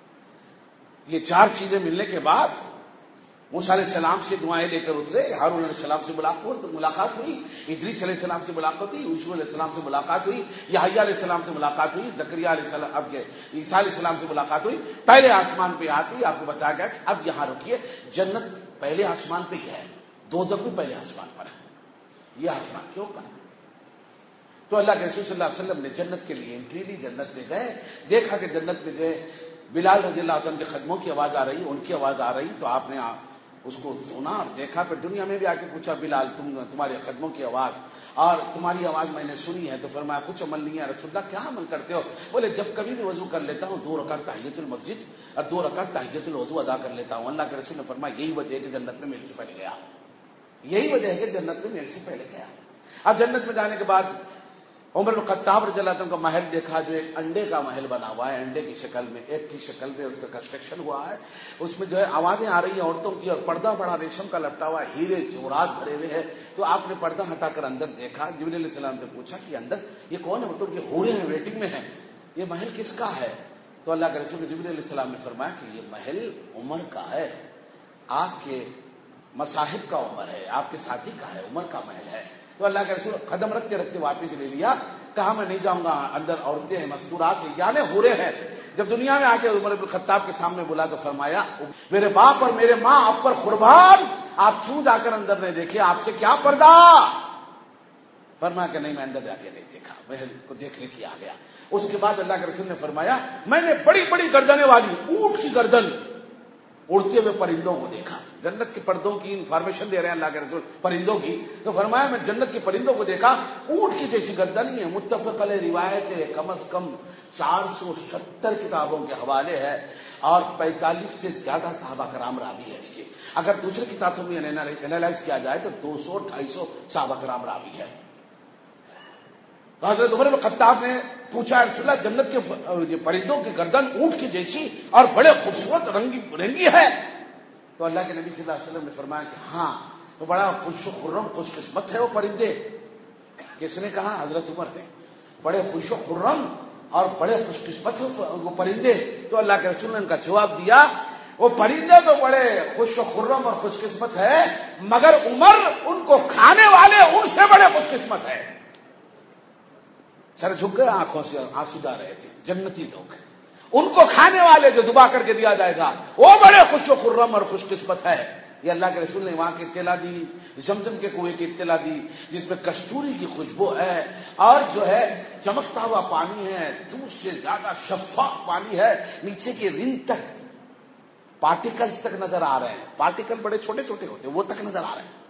یہ چار چیزیں ملنے کے بعد موسیٰ علیہ السلام سے دعائیں لے کر اترے، ہارون علیہ السلام سے ملاقات ہوئی، ادریس علیہ السلام سے ملاقات ہوئی، یوسف علیہ السلام سے ملاقات ہوئی، یحییٰ علیہ السلام سے ملاقات ہوئی، زکریا علیہ السلام اب عیسیٰ علیہ السلام سے ملاقات ہوئی۔ پہلے آسمان پہ آتی آپ کو بتایا گیا کہ اب یہاں رکیے، جنت پہلے آسمان پہ ہی ہے، دوزخ بھی پہلے آسمان پر ہے، یہ آسمان کیوں پر ہے؟ تو اللہ کے رسول صلی اللہ علیہ وسلم نے جنت کے لیے انٹری لی، جنت میں گئے، دیکھا کہ جنت میں گئے بلال رضی اللہ عنہ کے قدموں کی آواز آ رہی، ان کی آواز آ رہی، تو آپ نے اس کو سنا اور دیکھا، پھر دنیا میں بھی آ کے پوچھا بلال تم تمہارے قدموں کی آواز اور تمہاری آواز میں نے سنی ہے، تو فرمایا کچھ عمل نہیں ہے رسول اللہ، کیا عمل کرتے ہو؟ بولے جب کبھی بھی وضو کر لیتا ہوں دو رکعت تحیۃ المسجد اور دو رکعت تحیۃ الوضو ادا کر لیتا ہوں۔ اللہ کے رسول نے فرمایا یہی وجہ ہے کہ جنت میں میرے سے پہلے گیا، یہی وجہ ہے کہ جنت میں میرے سے پہلے گیا۔ اب جنت میں جانے کے بعد عمر بن خطاب رضی اللہ عنہ کا محل دیکھا، جو ایک انڈے کا محل بنا ہوا ہے، انڈے کی شکل میں، ایک کی شکل میں اس کا کنسٹرکشن ہوا ہے، اس میں جو ہے آوازیں آ رہی ہیں عورتوں کی، اور پردہ بڑا ریشم کا لپٹا ہوا ہے، ہیرے جوہرات بھرے ہوئے ہیں۔ تو آپ نے پردہ ہٹا کر اندر دیکھا، جبرائیل علیہ السلام سے پوچھا کہ اندر یہ کون ہے؟ مطلب یہ حوریں ہیں، ویٹنگ میں ہیں، یہ محل کس کا ہے؟ تو اللہ کے رسول جبرائیل علیہ السلام نے فرمایا کہ یہ محل عمر کا ہے، آپ کے مصاحب کا عمر ہے، آپ کے ساتھی کا ہے، عمر کا محل ہے۔ تو اللہ کے رسول قدم رکھتے رکھتے واپس لے لیا، کہا میں نہیں جاؤں گا، اندر عورتیں ہیں، مستورات ہیں، یعنی حوریں ہیں۔ جب دنیا میں آ کے عمر بن خطاب کے سامنے بلا تو فرمایا میرے باپ اور میرے ماں آپ پر قربان، آپ کیوں جا کر اندر نہیں دیکھے، آپ سے کیا پردہ؟ فرمایا کہ نہیں میں اندر جا کے نہیں دیکھا، محل کو دیکھنے کی آ گیا۔ اس کے بعد اللہ کے رسول نے فرمایا میں نے بڑی بڑی گردنیں والی اونٹ کی گردن اڑتے ہوئے پرندوں کو دیکھا، جنت کے پردوں کی انفارمیشن دے رہے ہیں اللہ کے رسول پرندوں کی، تو فرمایا میں جنت کے پرندوں کو دیکھا، اونٹ کی جیسی گردن ہی ہے، متفق علیہ روایت ہے، کم از کم چار سو ستر کتابوں کے حوالے ہے اور پینتالیس سے زیادہ صحابہ کرام راوی ہے اس کے، اگر دوسرے کتابوں میں انالائز کیا جائے تو دو سو ڈھائی سو صحابہ کرام راوی ہے۔ تو حضرت عمر بن خطاب نے پوچھا رسول اللہ جنت کے پرندوں کی گردن اونٹ کی جیسی اور بڑے خوبصورت رنگی رنگی ہے؟ تو اللہ کے نبی صلی اللہ علیہ وسلم نے فرمایا کہ ہاں تو بڑا خوش و خرم خوش قسمت ہے وہ پرندے۔ کس نے کہا؟ حضرت عمر نے، بڑے خوش و خرم اور بڑے خوش قسمت ہے وہ پرندے۔ تو اللہ کے رسول نے ان کا جواب دیا وہ پرندے تو بڑے خوش و خرم اور خوش قسمت ہے، مگر عمر ان کو کھانے والے ان سے بڑے خوش قسمت ہے۔ سر جھک گئے، آنکھوں سے آنسو ڈال رہے تھے، جنتی لوگ ہیں، ان کو کھانے والے جو دبا کر کے دیا جائے گا وہ بڑے خوش و خرم اور خوش قسمت ہے۔ یہ اللہ کے رسول نے وہاں کی اطلاع دی، زمزم کے کنویں کی اطلاع دی جس میں کستوری کی خوشبو ہے اور جو ہے چمکتا ہوا پانی ہے، دودھ سے زیادہ شفاف پانی ہے، نیچے کی رن تک پارٹیکل تک نظر آ رہے ہیں، پارٹیکل بڑے چھوٹے چھوٹے ہوتے ہیں وہ تک نظر آ رہے ہیں۔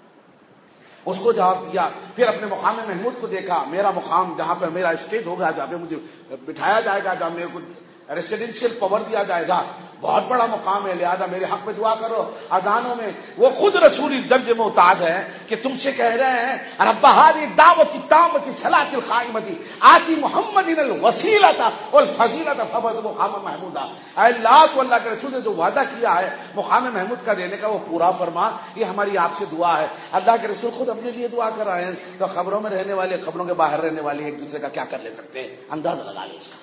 اس کو جواب دیا، پھر اپنے مقام محمود کو دیکھا، میرا مقام جہاں پہ میرا اسٹیج ہوگا، جہاں پہ مجھے بٹھایا جائے گا، جہاں میرے کو ریسیڈینشیل پاور دیا جائے گا، بہت بڑا مقام ہے، لہذا میرے حق میں دعا کرو۔ اذانوں میں وہ خود رسولی درجے میں محتاج ہے کہ تم سے کہہ رہے ہیں رب هذه الدعوة التامة الصلاة القائمة آتی محمد الوسیلۃ والفضیلۃ فبعث مقاما محمودا۔ اے اللہ، تو اللہ کے رسول نے جو وعدہ کیا ہے مقام محمود کا دینے کا وہ پورا فرما، یہ ہماری آپ سے دعا ہے۔ اللہ کے رسول خود اپنے لیے دعا کر رہے ہیں، تو خبروں میں رہنے والے، خبروں کے باہر رہنے والے ایک دوسرے کا کیا کر لے سکتے ہیں، اندازہ لگا لیں اس کا۔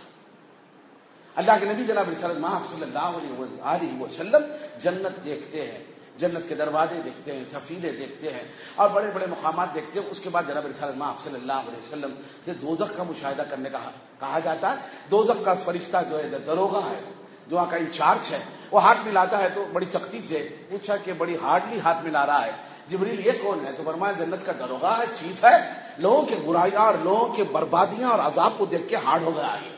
اللہ کے نبی جناب صلی اللہ علیہ وسلم جنت دیکھتے ہیں، جنت کے دروازے دیکھتے ہیں، سفیلے دیکھتے ہیں اور بڑے بڑے مقامات دیکھتے ہیں۔ اس کے بعد جناب صلی اللہ علیہ وسلم سے دوزخ کا مشاہدہ کرنے کا کہا جاتا ہے۔ دوزخ کا فرشتہ جو ہے دروغہ ہے، جو وہاں کا انچارج ہے، وہ ہاتھ ملاتا ہے تو بڑی سختی سے پوچھا کہ بڑی ہارڈلی ہاتھ ملا رہا ہے، جبریل یہ کون ہے؟ تو فرمایا جنت کا دروغہ ہے، چیف ہے، لوگوں کے برائیاں اور لوگوں کے بربادیاں اور عذاب کو دیکھ کے ہارڈ ہو گیا ہے،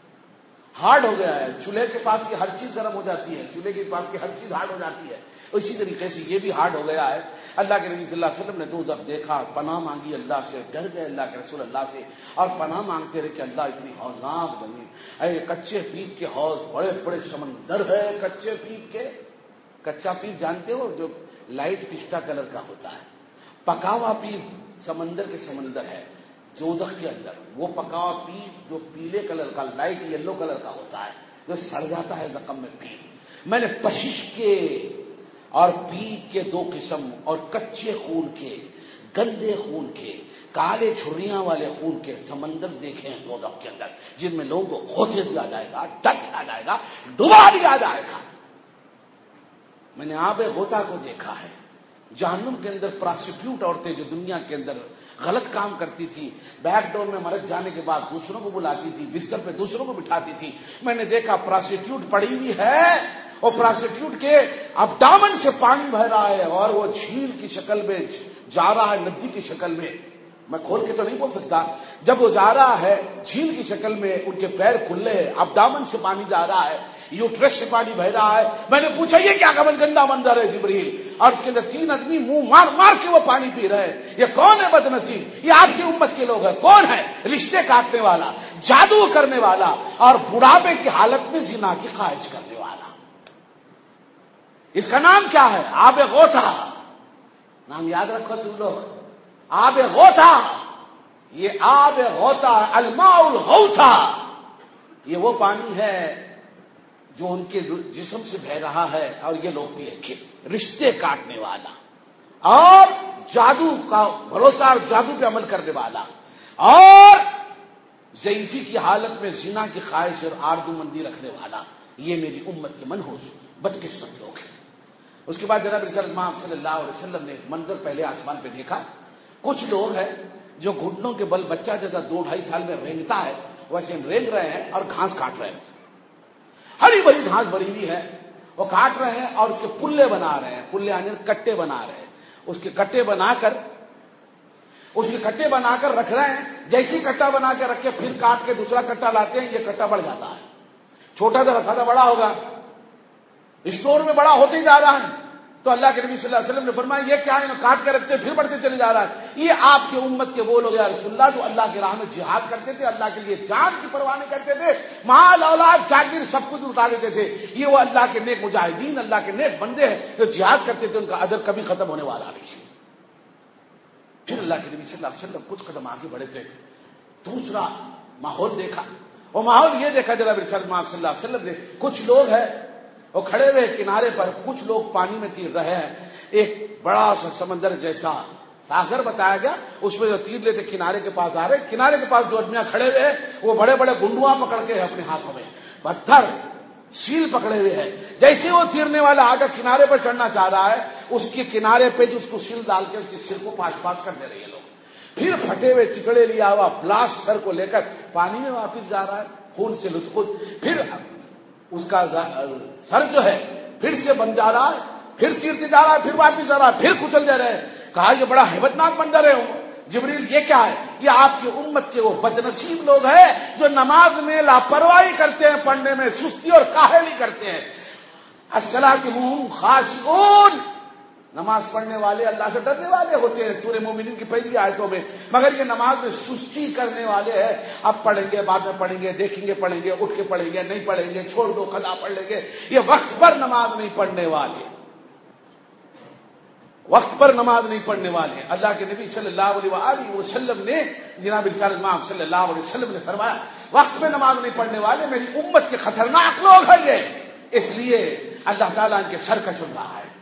ہارڈ ہو گیا ہے۔ چولہے کے پاس کی ہر چیز گرم ہو جاتی ہے، چولہے کے پاس کی ہر چیز ہارڈ ہو جاتی ہے، اسی طریقے سے یہ بھی ہارڈ ہو گیا ہے۔ اللہ کے نبی صلی اللہ علیہ وسلم نے دوزخ دیکھا، پناہ مانگی اللہ سے، ڈر گئے اللہ کے رسول اللہ سے اور پناہ مانگتے رہے کہ اللہ اتنی ہولناک زمین، اے کچے پیپ کے حوض، بڑے بڑے سمندر ہے کچے پیپ کے۔ کچا پیپ جانتے ہو جو لائٹ پستا کلر کا ہوتا ہے، پکا ہوا پیپ سمندر کے سمندر ہے دوزخ کے اندر، وہ پکا ہوا پیپ جو پیلے کلر کا، لائٹ یلو کلر کا ہوتا ہے، جو سڑ جاتا ہے زخم میں پیپ۔ میں نے پشش کے اور پیپ کے دو قسم اور کچے خون کے، گندے خون کے، کالے چھریاں والے خون کے سمندر دیکھے ہیں دوزخ کے اندر، جن میں لوگوں کو کھوتے دیا جائے گا، ڈک دیا جائے گا، ڈبا دیا جائے گا۔ میں نے آب غوطہ کو دیکھا ہے، جہنم کے اندر پراسٹیٹیوٹ عورتیں جو دنیا کے اندر غلط کام کرتی تھی، بیک ڈور میں مرد جانے کے بعد دوسروں کو بلاتی تھی، بستر پہ دوسروں کو بٹھاتی تھی، میں نے دیکھا پراسٹیٹیوٹ پڑی ہوئی ہے اور پراسٹیٹیوٹ کے ابڈامن سے پانی بہ رہا ہے اور وہ جھیل کی شکل میں جا رہا ہے، ندی کی شکل میں، میں کھول کے تو نہیں بول سکتا، جب وہ جا رہا ہے جھیل کی شکل میں، ان کے پیر کھلے ہیں، ابڈامن سے پانی جا رہا ہے، یوٹرس سے پانی بہ رہا ہے۔ میں نے پوچھا یہ کیا گندا منظر ہے جبریل؟ اور اس کے اندر تین آدمی منہ مار مار کے وہ پانی پی رہے ہیں۔ یہ کون ہے بد نصیب؟ یہ آپ کی امت کے لوگ ہیں۔ کون ہے؟ رشتے کاٹنے والا، جادو کرنے والا اور بڑھاپے کی حالت میں زنا کی خواہش کرنے والا۔ اس کا نام کیا ہے؟ آب غوطہ۔ نام یاد رکھو تم لوگ، آب غوطہ۔ یہ آب غوطہ، الماء الغوطہ، یہ وہ پانی ہے جو ان کے جسم سے بہ رہا ہے اور یہ لوگ بھی ایک رشتے کاٹنے والا اور جادو کا بھروسہ اور جادو پہ عمل کرنے والا اور ضعیفی کی حالت میں زنا کی خواہش اور آرزو مندی رکھنے والا، یہ میری امت کے منحوس بدقسمت لوگ ہیں۔ اس کے بعد جناب صلی اللہ علیہ وسلم نے منظر پہلے آسمان پہ دیکھا، کچھ لوگ ہیں جو گھٹنوں کے بل بچہ جیسا دو ڈھائی سال میں رینگتا ہے ویسے رینگ رہے ہیں اور گھاس کاٹ رہے ہیں، ہری بھری گھاس بھری ہوئی ہے، وہ کاٹ رہے ہیں اور اس کے پلے بنا رہے ہیں، پلے آنے کٹے بنا رہے ہیں، اس کے کٹے بنا کر اس کے کٹے بنا کر رکھ رہے ہیں، جیسی کٹا بنا کے رکھ کے پھر کاٹ کے دوسرا کٹا لاتے ہیں، یہ کٹا بڑھ جاتا ہے، چھوٹا تھا رکھا تھا بڑا ہوگا، اسٹور میں بڑا ہوتے ہی جا رہا ہے۔ تو اللہ کے نبی صلی اللہ علیہ وسلم نے فرمایا یہ کیا ہے؟ کاٹ کے رکھتے پھر بڑھتے چلے جا رہا ہے، یہ آپ کی امت کے وہ لوگ یا رسول اللہ جو اللہ کی راہ میں جہاد کرتے تھے، اللہ کے لیے جان کی پرواہ نہیں کرتے تھے، مال اولاد جاگیر سب کچھ اٹھا دیتے تھے، یہ وہ اللہ کے نیک مجاہدین، اللہ کے نیک بندے ہیں جو جہاد کرتے تھے، ان کا اجر کبھی ختم ہونے والا نہیں۔ پھر اللہ کے نبی صلی اللہ علیہ وسلم کچھ قدم آگے بڑھے تھے، دوسرا ماحول دیکھا، وہ ماحول یہ دیکھا جناب صلی اللہ علیہ وسلم نے، کچھ لوگ ہیں وہ کھڑے ہوئے کنارے پر، کچھ لوگ پانی میں تیر رہے ہیں، ایک بڑا سا سمندر جیسا ساگر بتایا گیا، اس میں جو تیر لیتے کنارے کے پاس آ رہے، کنارے کے پاس جو آدمیاں کھڑے ہوئے ہیں وہ بڑے بڑے گنڈوا پکڑ کے اپنے ہاتھوں میں پتھر سیل پکڑے ہوئے ہیں، جیسے وہ تیرنے والا آگے کنارے پر چڑھنا چاہ رہا ہے، اس کے کنارے پہ جو اس کو سیل ڈال کے اس کے سر کو پاس پاس کر دے رہے ہیں لوگ، پھر پھٹے ہوئے ٹکڑے لیا ہوا پلاس سر کو لے کر پانی میں واپس جا رہا ہے، خون سے لطف، پھر اس کا سر جو ہے پھر سے بن جا رہا ہے، پھر سیرتے جا رہا ہے، پھر واپس آ رہا ہے، پھر کچل جا رہے ہیں. کہا یہ بڑا ہیبت ناک منظر ہے جبریل، یہ کیا ہے؟ یہ آپ کی امت کے وہ بدنصیب لوگ ہیں جو نماز میں لاپرواہی کرتے ہیں، پڑھنے میں سستی اور کاہلی کرتے ہیں. الصلاۃ خاشعون، نماز پڑھنے والے اللہ سے ڈرنے والے ہوتے ہیں سورہ مومنین کی پہلی آیتوں میں، مگر یہ نماز میں سستی کرنے والے ہیں. اب پڑھیں گے، بعد میں پڑھیں گے، دیکھیں گے، پڑھیں گے، اٹھ کے پڑھیں گے، نہیں پڑھیں گے، چھوڑ دو، قضا پڑھ لیں گے. یہ وقت پر نماز نہیں پڑھنے والے، وقت پر نماز نہیں پڑھنے والے. اللہ کے نبی صلی اللہ علیہ وآلہ وسلم نے، جناب رسالت مآب صلی اللہ علیہ وسلم نے فرمایا وقت پہ نماز نہیں پڑھنے والے میری امت کے خطرناک لوگ ہیں یہ، اس لیے اللہ تعالیٰ ان کے سر کا چن رہا ہے.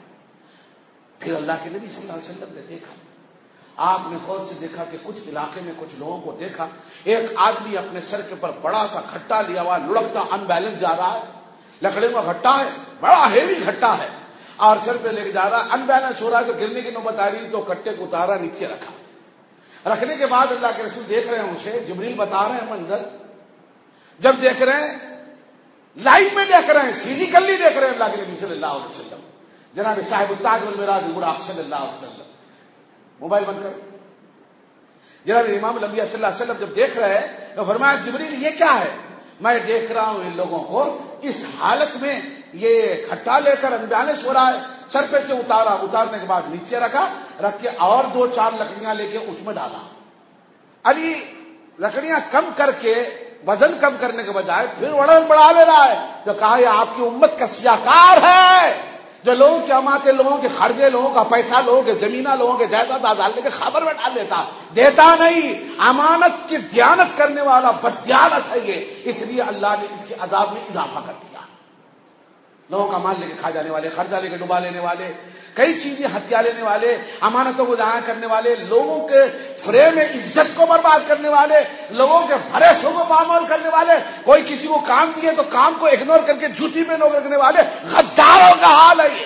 پھر اللہ کے نبی صلی اللہ علیہ وسلم نے دیکھا، آپ نے غور سے دیکھا کہ کچھ علاقے میں کچھ لوگوں کو دیکھا، ایک آدمی اپنے سر کے اوپر بڑا سا گھٹا لیا ہوا لڑکتا ان بیلنس جا رہا ہے، لکڑی کا گھٹا ہے، بڑا ہیوی گھٹا ہے، اور سر پہ لے کے جا رہا، ان بیلنس ہو رہا ہے تو گرنے کی نوبت آ رہی تو کٹے کو اتارا، نیچے رکھا. رکھنے کے بعد اللہ کے رسول دیکھ رہے ہیں اسے، جبریل بتا رہے ہیں منظر، جب دیکھ رہے ہیں لائیو میں دیکھ رہے ہیں، فزیکلی دیکھ رہے ہیں اللہ کے نبی صلی اللہ علیہ وسلم، جناب صاحب التاج والمراج البراق صلی اللہ علیہ وسلم. موبائل بند کر. جناب امام الانبیاء صلی اللہ علیہ وسلم جب دیکھ رہے ہیں تو فرمایا جبریل یہ کیا ہے؟ میں دیکھ رہا ہوں ان لوگوں کو اس حالت میں، یہ کھٹا لے کر انبیالس ہو رہا ہے، سر پہ سے اتارا، اتارنے کے بعد نیچے رکھا، رکھ کے اور دو چار لکڑیاں لے کے اس میں ڈالا. علی لکڑیاں کم کر کے وزن کم کرنے کے بجائے پھر وزن بڑھا لے رہا ہے. تو کہا یہ آپ کی امت کا سیاکار ہے جو لوگوں کے اماتے، لوگوں کے خرچے، لوگوں کا پیسہ، لوگوں کے زمینہ، لوگوں کے جائیداد ڈالنے کے خبر میں ڈال دیتا دیتا نہیں. امانت کی دیانت کرنے والا بدیانت ہے یہ، اس لیے اللہ نے اس کے عذاب میں اضافہ کر دیا. لوگوں کا مال لے کے کھا جانے والے، خرچہ لے کے ڈبا لینے والے، کئی چیزیں ہتھیا لینے والے، امانتوں کو ضائع کرنے والے، لوگوں کے فرے میں عزت کو برباد کرنے والے، لوگوں کے بھروسوں کو پامال کرنے والے، کوئی کسی کو کام دیے تو کام کو اگنور کر کے جھوٹی میں نوکر کرنے والے غداروں کا حال ہے یہ.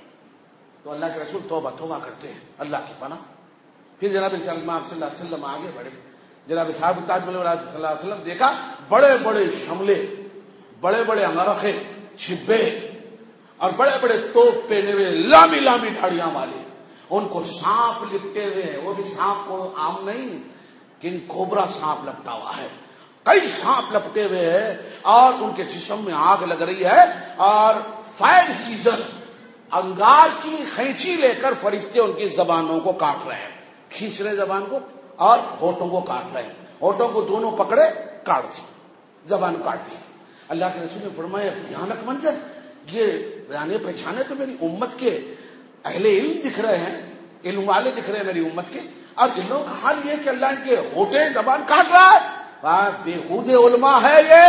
تو اللہ کے رسول توبہ توبہ کرتے ہیں، اللہ کی پناہ. پھر جناب صلی اللہ علیہ وسلم آگے بڑھے، جناب صاحب التاج صلی اللہ علیہ وسلم دیکھا بڑے بڑے شملے، بڑے بڑے انگرخے، چھبے اور بڑے بڑے توپ پہنے ہوئے، لامی لامی دھاڑیاں والے، ان کو سانپ لپٹے ہوئے ہیں. وہ بھی سانپ کو عام نہیں، کنگ کوبرا سانپ لپٹا ہوا ہے، کئی سانپ لپٹے ہوئے ہیں، اور ان کے جسم میں آگ لگ رہی ہے، اور فائر سیزر انگار کی خینچی لے کر فرشتے ان کی زبانوں کو کاٹ رہے ہیں، کھینچ رہے زبان کو اور ہونٹوں کو کاٹ رہے ہیں، ہونٹوں کو دونوں پکڑے کاٹ دی، زبان کاٹ دی. اللہ کے رسول نے فرمایا بھیانک منظر، یہ جانے پہچانے تو میری امت کے اہل علم دکھ رہے ہیں، علم والے دکھ رہے ہیں میری امت کے، اور ان لوگوں کا حال یہ کہ اللہ ان کے ہوٹے زبان کاٹ رہا ہے. بےخود علماء ہے یہ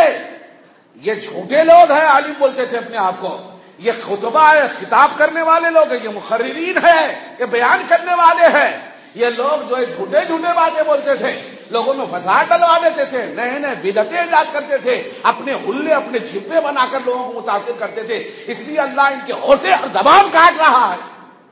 یہ جھوٹے لوگ ہیں، عالم بولتے تھے اپنے آپ کو، یہ خطبہ ہے، خطاب کرنے والے لوگ ہیں، یہ مقررین ہیں، یہ بیان کرنے والے ہیں. یہ لوگ جو ہے جھوٹے جھوٹے باتیں بولتے تھے، لوگوں میں فساد ڈلوا دیتے تھے، نئے نئے بدعتیں ایجاد کرتے تھے، اپنے حلے اپنے جھپے بنا کر لوگوں کو متاثر کرتے تھے. اس لیے اللہ ان کے ہوتے اور زبان کاٹ رہا ہے.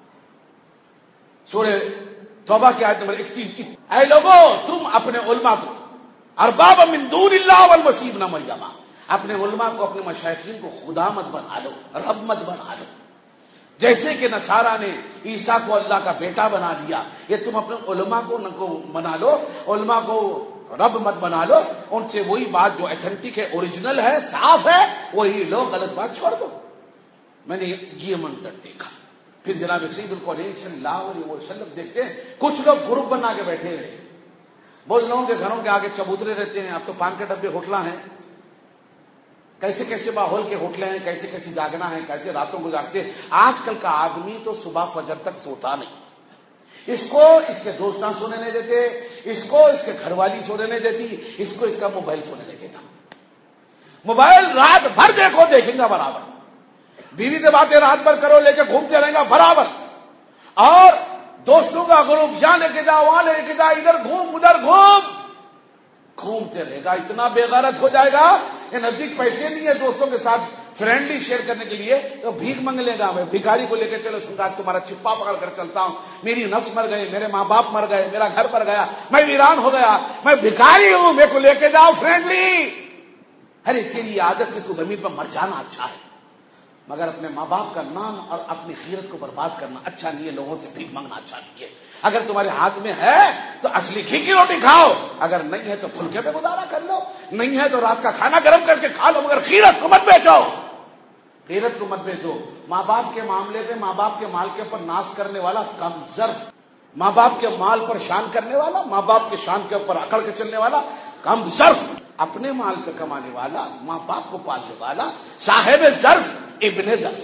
سورہ توبہ کی آیت نمبر اکتیس، اے لوگوں تم اپنے علماء کو ارباب من دون اللہ والمسیح ابن مریم، اپنے علماء کو، اپنے مشائخین کو خدا مت بنا لو، رب مت بنا لو. جیسے کہ نصارہ نے عیسیٰ کو اللہ کا بیٹا بنا لیا، یہ تم اپنے علماء کو نہ کو بنا لو، علماء کو رب مت بنا لو. ان سے وہی بات جو ایتھنٹک ہے، اوریجنل ہے، صاف ہے، وہی لو، غلط بات چھوڑ دو. میں نے یہ منظر دیکھا. پھر جناب سید القرآن صلی اللہ علیہ وسلم دیکھتے ہیں کچھ لوگ گروپ بنا کے بیٹھے ہوئے، بہت لوگوں کے گھروں کے آگے چبوترے رہتے ہیں. اب تو پان کے ڈبے ہوٹلاں ہیں، کیسے کیسے ماحول کے ہوٹلیں ہیں، کیسے کیسے جاگنا ہے، کیسے راتوں کو جاگتے ہیں. آج کل کا آدمی تو صبح فجر تک سوتا نہیں، اس کو اس کے دوست نہ سونے نہیں دیتے، اس کو اس کے گھر والی سونے نہیں دیتی، اس کو اس کا موبائل سونے نہیں دیتا. موبائل رات بھر دیکھو، دیکھیں گا برابر، بیوی سے باتیں رات بھر کرو، لے کے گھومتے رہیں گا برابر، اور دوستوں کا گروپ یہاں لے کے جاؤ، وہاں لے کے جاؤ، ادھر گھوم ادھر گھوم، گھومتے رہے گا. اتنا بے غیرت ہو جائے گا، یہ نزدیک پیسے نہیں ہے دوستوں کے ساتھ فرینڈلی شیئر کرنے کے لیے تو بھیک مانگ لے گا. میں بھکاری کو لے کے چلو سنگار تمہارا چپا پکڑ کر چلتا ہوں، میری نفس مر گئی، میرے ماں باپ مر گئے، میرا گھر مر گیا، میں ویران ہو گیا، میں بھکاری ہوں، میرے کو لے کے جاؤ فرینڈلی. ارے تیری عادت میں تو زمین پر مر جانا اچھا ہے. مگر اپنے ماں باپ کا نام اور اپنی خیرت کو برباد کرنا اچھا نہیں ہے، لوگوں سے بھیک مانگنا اچھا نہیں ہے۔ اگر تمہارے ہاتھ میں ہے تو اصلی گھی کی روٹی کھاؤ، اگر نہیں ہے تو پھلکے پہ گزارا کر لو، نہیں ہے تو رات کا کھانا گرم کر کے کھا لو، مگر خیرت کو مت بیچو، خیرت کو مت بیچو۔ ماں باپ کے معاملے میں ماں باپ کے مال کے اوپر ناز کرنے والا کمزر، ماں باپ کے مال پر شان کرنے والا، ماں باپ کے شان کے اوپر اکڑ کے چلنے والا کمزر، اپنے مال پہ کمانے والا، ماں باپ کو پالنے والا صاحب ظرف ابن ظرف۔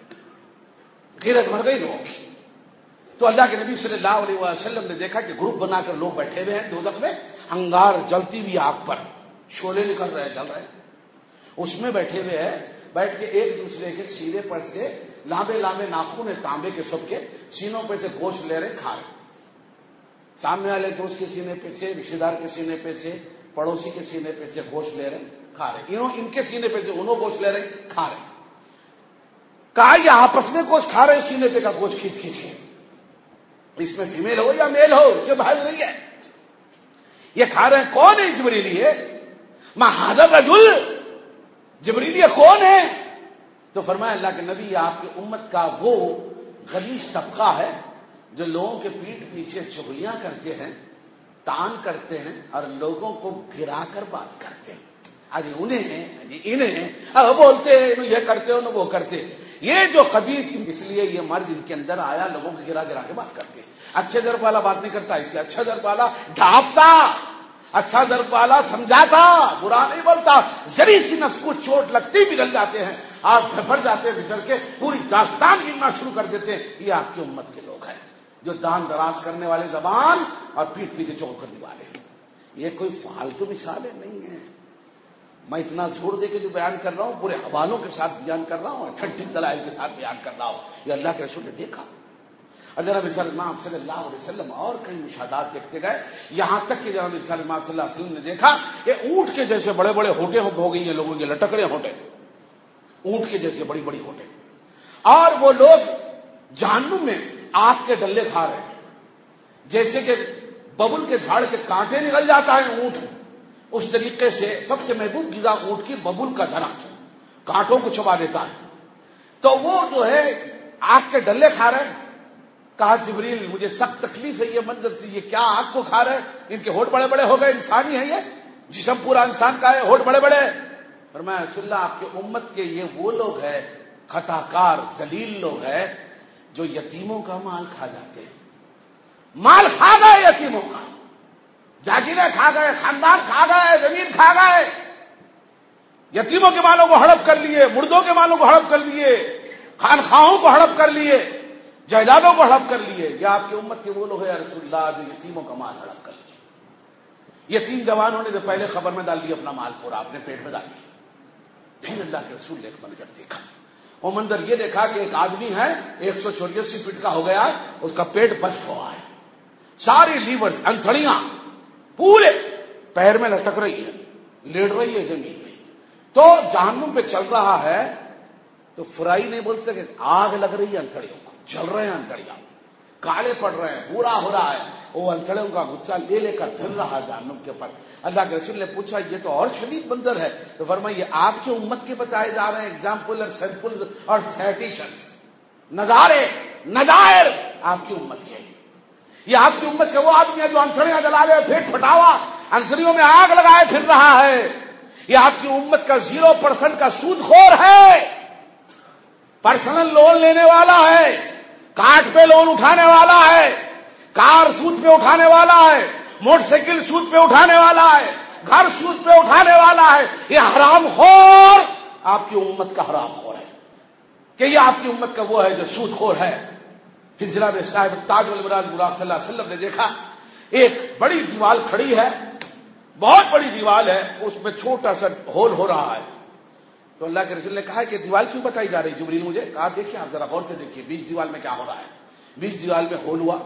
غیرت مر گئی لوگوں کی۔ تو اللہ کے نبی صلی اللہ علیہ وسلم نے دیکھا کہ گروپ بنا کر لوگ بیٹھے ہوئے ہیں دوزخ میں، انگار جلتی ہوئی آگ پر، شعلے نکل رہے جل رہے ہیں، اس میں بیٹھے ہوئے ہیں، بیٹھ کے ایک دوسرے کے سینے پر سے لامبے لامبے ناخن ہیں تانبے کے سب کے، سینوں پہ سے گوشت لے رہے کھا رہے، سامنے والے دوست کے سینے پہ سے، رشتے دار کے سینے پہ سے، پڑوسی کے سینے پہ سے گوشت لے رہے کھا رہے، انہوں ان کے سینے پہ سے انہوں گوشت لے رہے کھا رہے۔ کہا یہ آپس میں گوشت کھا رہے، سینے پہ کا گوشت کھینچ کھینچ ہے، اس میں فیمیل ہو یا میل ہو اسے بحث نہیں ہے، یہ کھا رہے ہیں۔ کون ہے جبریل؟ یہ ما ھذا الرجل، جبریل یہ کون ہے؟ تو فرمایا اللہ کے نبی یہ آپ کی امت کا وہ غلیظ طبقہ ہے جو لوگوں کے پیٹ پیچھے چغلیاں کرتے ہیں، تان کرتے ہیں اور لوگوں کو گرا کر بات کرتے ہیں۔ آج انہیں ہیں، آج انہیں ہیں، اب بولتے ہیں یہ کرتے ہو نہ وہ کرتے۔ یہ جو خبیث، اس لیے یہ مرض ان کے اندر آیا، لوگوں کو گرا گرا کے بات کرتے ہیں۔ اچھے ضرب والا بات نہیں کرتا، اس لیے اچھا ضرب والا ڈھانپتا، اچھا ضرب والا سمجھاتا، برا نہیں بولتا۔ ذری سی نس کو چوٹ لگتی بگڑ جاتے ہیں، آپ پھر جاتے ہیں، بچر کے پوری داستان گننا شروع کر دیتے ہیں۔ یہ آپ کی امت کے لوگ ہیں جو دان دراز کرنے والے زبان اور پیٹ پیچھے چوٹ کرنے والے ہیں۔ یہ کوئی فالتو مثالیں نہیں ہیں، میں اتنا زور دے کے جو بیان کر رہا ہوں پورے حوالوں کے ساتھ بیان کر رہا ہوں، اتھینٹک دلائل کے ساتھ بیان کر رہا ہوں۔ یہ اللہ کے رسول نے دیکھا، اور جناب صلی اللہ علیہ وسلم اور کئی مشاہدات دیکھتے گئے، یہاں تک کہ جناب صلی اللہ علیہ وسلم نے دیکھا کہ اونٹ کے جیسے بڑے بڑے ہوٹے ہو گئی ہیں لوگوں کے، لٹک رہے ہوٹے، اونٹ کے جیسے بڑی بڑی ہوٹے، اور وہ لوگ جہنم میں آگ کے ڈلے کھا رہے ہیں، جیسے کہ ببل کے جھاڑ کے کانٹے نکل جاتا ہے اونٹ، اس طریقے سے سب سے محبوب غذا اونٹ کی ببل کا درخت کانٹوں کو چھپا دیتا ہے۔ تو وہ جو ہے آگ کے ڈلے کھا رہے ہیں۔ کہا جبریل مجھے سخت تکلیف ہے یہ منظر سے، یہ کیا آگ کو کھا رہے ہیں؟ ان کے ہوٹ بڑے بڑے ہو گئے، انسانی ہے یہ، جسم پورا انسان کا ہے، ہوٹ بڑے بڑے۔ فرمایا رسول اللہ آپ کے امت کے یہ وہ لوگ ہیں، خطا کار ذلیل لوگ ہیں جو یتیموں کا مال کھا جاتے ہیں، مال کھا گئے یتیموں کا، جاگیریں کھا گئے، خاندان کھا گئے، زمین کھا گئے، یتیموں کے مالوں کو ہڑپ کر لیے، مردوں کے مالوں کو ہڑپ کر لیے، خانخواہوں کو ہڑپ کر لیے، جائیدادوں کو ہڑپ کر لیے۔ یہ آپ کی امت کے وہ لوگ ہیں یا رسول اللہ جو یتیموں کا مال ہڑپ کر لیے، یتیم جوان ہونے سے پہلے خبر میں ڈال دیا اپنا مال پورا اپنے پیٹ میں ڈال دیا۔ پھر اللہ کے رسول نے ایک منظر دیکھا، وہ منظر یہ دیکھا کہ ایک آدمی ہے ایک سو چوراسی فٹ کا ہو گیا، اس کا پیٹ بچ ہوا ہے، ساری لیور انتڑیاں پورے پیر میں لٹک رہی ہے، لیٹ رہی ہے زمین میں، تو جہنم پہ چل رہا ہے، تو فرائی نہیں بولتے کہ آگ لگ رہی ہے انتڑیوں کو، جل رہے ہیں انتڑیاں، کالے پڑ رہے ہیں، برا ہو رہا ہے، وہ انتڑیوں کا غصہ لے لے کر پھر رہا جہنم کے اوپر۔ اللہ کے رسول نے پوچھا یہ تو اور شدید منظر ہے، تو فرمایا یہ آپ کی امت کے بتائے جا رہے ہیں ایگزامپل اور سیمپل اور سائٹیشنز، نظارے نظائر آپ کی امت کے، یہ آپ کی امت کے وہ آدمی ہے جو انتڑیاں جلا رہے، پیٹ پھٹاوا انتڑیوں میں آگ لگائے پھر رہا ہے، یہ آپ کی امت کا زیرو پرسنٹ کا سود خور ہے، پرسنل لون لینے والا ہے، کارڈ پہ لون اٹھانے والا ہے، کار سود پہ اٹھانے والا ہے، موٹر سائیکل سود پہ اٹھانے والا ہے، گھر سود پہ اٹھانے والا ہے، یہ حرام خور آپ کی امت کا حرام خور ہے، کہ یہ آپ کی امت کا وہ ہے جو سود خور ہے۔ پھر جناب صاحب تاج البراج صلی اللہ علیہ وسلم نے دیکھا ایک بڑی دیوار کھڑی ہے، بہت بڑی دیوار ہے، اس میں چھوٹا سا ہول ہو رہا ہے، تو اللہ کے رسول نے کہا کہ دیوار کیوں بتائی جا رہی جبریل مجھے؟ کہا دیکھیے آپ ذرا غور سے دیکھیے بیچ دیوار میں کیا ہو رہا ہے۔ بیچ دیوار میں ہول ہوا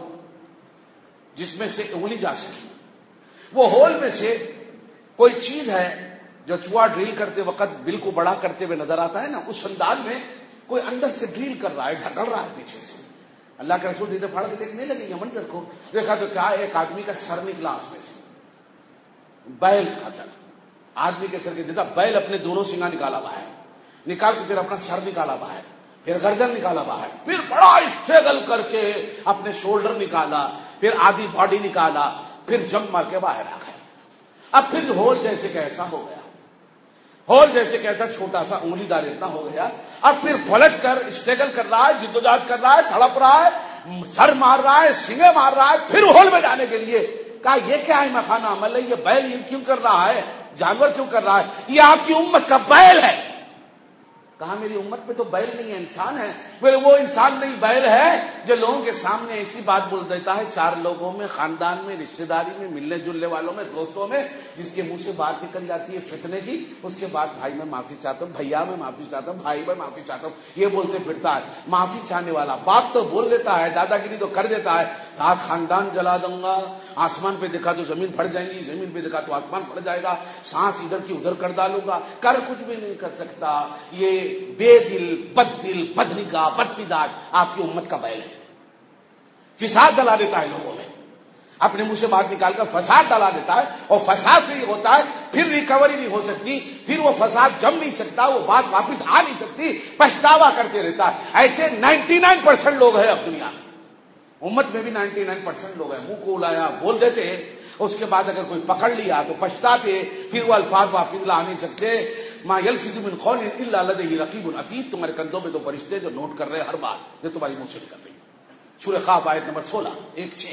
جس میں سے انگلی جا سکی، وہ ہول میں سے کوئی چیز ہے جو چوہا ڈرل کرتے وقت بل کو بڑا کرتے ہوئے نظر آتا ہے نا، اس انداز میں کوئی اندر سے ڈرل کر رہا ہے، ڈھکڑ رہا ہے پیچھے سے۔ اللہ کے رسول دیدے پھاڑ کے دیکھنے لگے یہ منظر کو، دیکھا تو کیا ایک آدمی کا سر نکلا اس میں سے، بیل کا سر، آدمی کے سر کے جیسا بیل اپنے دونوں سنگا نکالا ہوا ہے، نکال کے پھر اپنا سر نکالا باہر، پھر گردن نکالا باہر، پھر بڑا اسٹرگل کر کے اپنے شولڈر نکالا، پھر آدھی باڈی نکالا، پھر جم مار کے باہر آ گئے۔ اب پھر ہول جیسے کیسا ہو گیا، ہول جیسے کیسا چھوٹا سا انگلی دار اتنا ہو گیا۔ اب پھر پلٹ کر اسٹرگل کر رہا ہے، جدوجہد کر رہا ہے، تڑپ رہا ہے، سر مار رہا ہے، سینگے مار رہا ہے، پھر ہول میں جانے کے لیے۔ کہا یہ کیا ہے مخانہ عمل ہے، یہ بیل یہ کیوں کر رہا ہے، جانور کیوں کر رہا ہے، یہ آپ کی امت کا بیل ہے۔ کہا میری امت میں تو بیل نہیں ہے، انسان ہے۔ بولے وہ انسان نہیں بیل ہے جو لوگوں کے سامنے ایسی بات بول دیتا ہے، چار لوگوں میں، خاندان میں، رشتہ داری میں، ملنے جلنے والوں میں، دوستوں میں، جس کے منہ سے بات نکل جاتی ہے فتنے کی، اس کے بعد بھائی میں معافی چاہتا ہوں، بھیا میں معافی چاہتا ہوں، بھائی میں معافی چاہتا ہوں، یہ بولتے پھرتا ہے۔ معافی چاہنے والا باپ تو بول دیتا ہے، دادا گیری تو کر دیتا ہے، آج خاندان جلا دوں گا، آسمان پہ دیکھا تو زمین پھٹ جائیں گی، زمین پہ دیکھا تو آسمان پھٹ جائے گا، سانس ادھر کی ادھر کر ڈالوں گا، کر کچھ بھی نہیں کر سکتا۔ یہ بے دل، بد دل، بد نگاہ، بد مزاج آپ کی امت کا بیل ہے۔ فساد ڈلا دیتا ہے لوگوں میں، اپنے منہ سے بات نکال کر فساد ڈلا دیتا ہے، اور فساد سے یہ ہوتا ہے پھر ریکوری نہیں ہو سکتی، پھر وہ فساد جم نہیں سکتا، وہ بات واپس آ نہیں سکتی، پچھتاوا کرتے رہتا ہے۔ ایسے نائنٹی نائن پرسینٹ لوگ ہیں اب دنیا میں، امت میں بھی نائنٹی نائن پرسینٹ لوگ ہیں، منہ کو الایا بول دیتے، اس کے بعد اگر کوئی پکڑ لیا تو پچھتاتے، پھر وہ الفاظ واپس لا نہیں سکتے۔ ما یلفظ من قول الا لدیہ رقیب عتید، تمہارے کندھوں پہ تو فرشتے جو نوٹ کر رہے ہیں ہر بات جو تمہاری منہ سے نکل رہی ہے۔ سورہ قاف آیت نمبر سولہ ایک چھ۔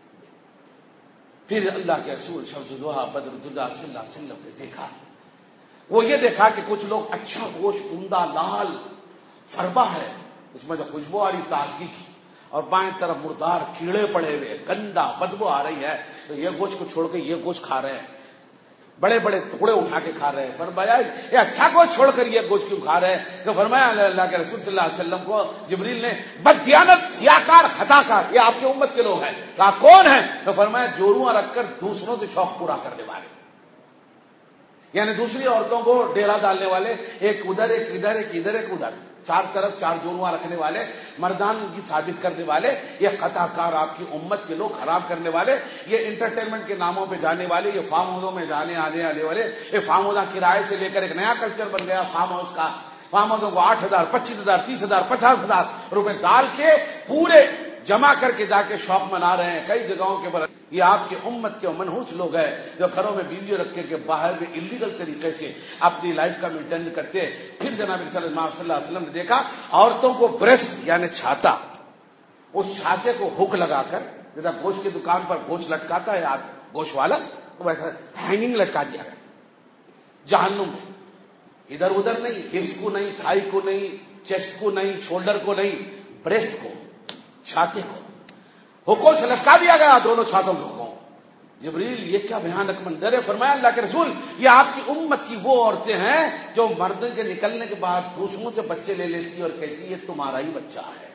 پھر اللہ کے رسول شمس الضحیٰ بدر الدجا صلی اللہ علیہ وسلم نے دیکھا، وہ یہ دیکھا کہ کچھ لوگ اچھا گوشت عمدہ لال فربا ہے، اس میں جو خوشبو آ رہی تازگی کی، اور بائیں طرف مردار کیڑے پڑے ہوئے، گندا بدبو آ رہی ہے، تو یہ گوشت کو چھوڑ کے یہ گوشت کھا رہے ہیں، بڑے بڑے ٹکڑے اٹھا کے کھا رہے ہیں۔ فرمایا یہ اچھا گوشت چھوڑ کر یہ گوشت کیوں کھا رہے ہیں؟ تو فرمایا اللہ کے رسول صلی اللہ علیہ وسلم کو جبریل نے بددیانت، سیاکار، خطا کار، یہ آپ کی امت کے لوگ ہیں۔ کہا کون ہیں؟ تو فرمایا جوڑواں رکھ کر دوسروں سے شوق پورا کرنے والے، یعنی دوسری عورتوں کو ڈیرا ڈالنے والے، ایک ادھر ایک ادھر ایک ادھر ایک ادھر، چار طرف چار جوڑواں رکھنے والے، مردان کی ثابت کرنے والے، یہ خطا کار آپ کی امت کے لوگ خراب کرنے والے، یہ انٹرٹینمنٹ کے ناموں پہ جانے والے، یہ فارم ہاؤسوں میں جانے آنے آنے والے، یہ فارم ہاؤس کرائے سے لے کر ایک نیا کلچر بن گیا فارم ہاؤس کا۔ فارم ہاؤسوں کو آٹھ ہزار پچیس ہزار تیس ہزار پچاس ہزار روپے ڈال کے پورے جمع کر کے جا کے شوق منا رہے ہیں کئی جگہوں کے پر۔ یہ آپ کی امت کے منحوس لوگ ہیں جو گھروں میں ویڈیو رکھ کے باہر میں انلیگل طریقے سے اپنی لائف کا مینٹین کرتے۔ پھر جناب صلی اللہ علیہ وسلم نے دیکھا عورتوں کو بریسٹ یعنی چھاتا، اس چھاتے کو ہک لگا کر، جیسا گوشت کی دکان پر گوشت لٹکاتا ہے آج گوشت والا، تو ویسا ہینگنگ لٹکا دیا گیا جہنم میں، ادھر ادھر نہیں، ہپس کو نہیں، تھائی کو نہیں، چیسٹ کو نہیں، شولڈر کو نہیں، بریسٹ کو، چھاتے کو حکم سے لٹکا دیا گیا، دونوں چھاتوں کے حکم۔ جبریل یہ کیا بھیانک منظر ہے؟ فرمایا اللہ کے رسول یہ آپ کی امت کی وہ عورتیں ہیں جو مردوں کے نکلنے کے بعد دوسروں سے بچے لے لیتی اور کہتی یہ تمہارا ہی بچہ ہے،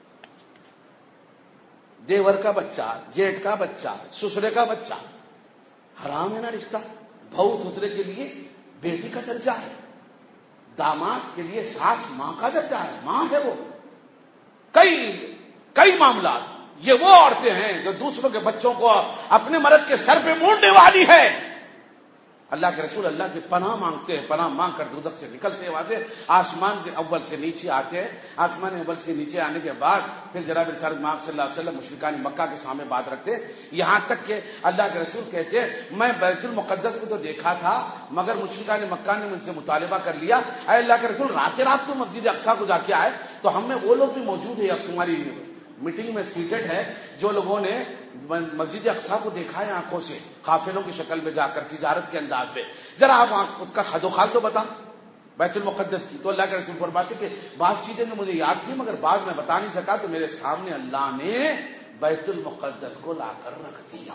دیور کا بچہ، جیٹ کا بچہ، سسرے کا بچہ، حرام ہے نا رشتہ۔ بہو سسرے کے لیے بیٹی کا درجہ ہے، داماد کے لیے ساس ماں کا درجہ ہے، ماں ہے وہ۔ کئی کئی معاملات، یہ وہ عورتیں ہیں جو دوسروں کے بچوں کو اپنے مرد کے سر پہ مونڈنے والی ہے۔ اللہ کے رسول اللہ کی پناہ مانگتے ہیں، پناہ مانگ کر دوزخ سے نکلتے ہیں، وہاں سے آسمان سے اول سے نیچے آتے ہیں۔ آسمان اول سے نیچے آنے کے بعد پھر جناب رسالت مآب صلی اللہ علیہ وسلم مشرکان مکہ کے سامنے بات رکھتے ہیں، یہاں تک کہ اللہ کے رسول کہتے ہیں میں بیت المقدس کو تو دیکھا تھا مگر مشرکان مکہ نے مجھ سے مطالبہ کر لیا، اے اللہ کے رسول رات رات کو مسجد اقصیٰ کو جا کے آئے تو ہم میں وہ لوگ بھی موجود ہیں، اب تمہاری میٹنگ میں سیٹڈ ہے جو لوگوں نے مسجد اقصیٰ کو دیکھا ہے آنکھوں سے، قافلوں کی شکل میں جا کر تجارت کے انداز میں، ذرا آپ اس کا خد و خال تو بتا بیت المقدس کی۔ تو اللہ کے رسول فرماتے کہ بعض چیزیں تو مجھے یاد تھی مگر بعض میں بتا نہیں سکا، تو میرے سامنے اللہ نے بیت المقدس کو لا کر رکھ دیا۔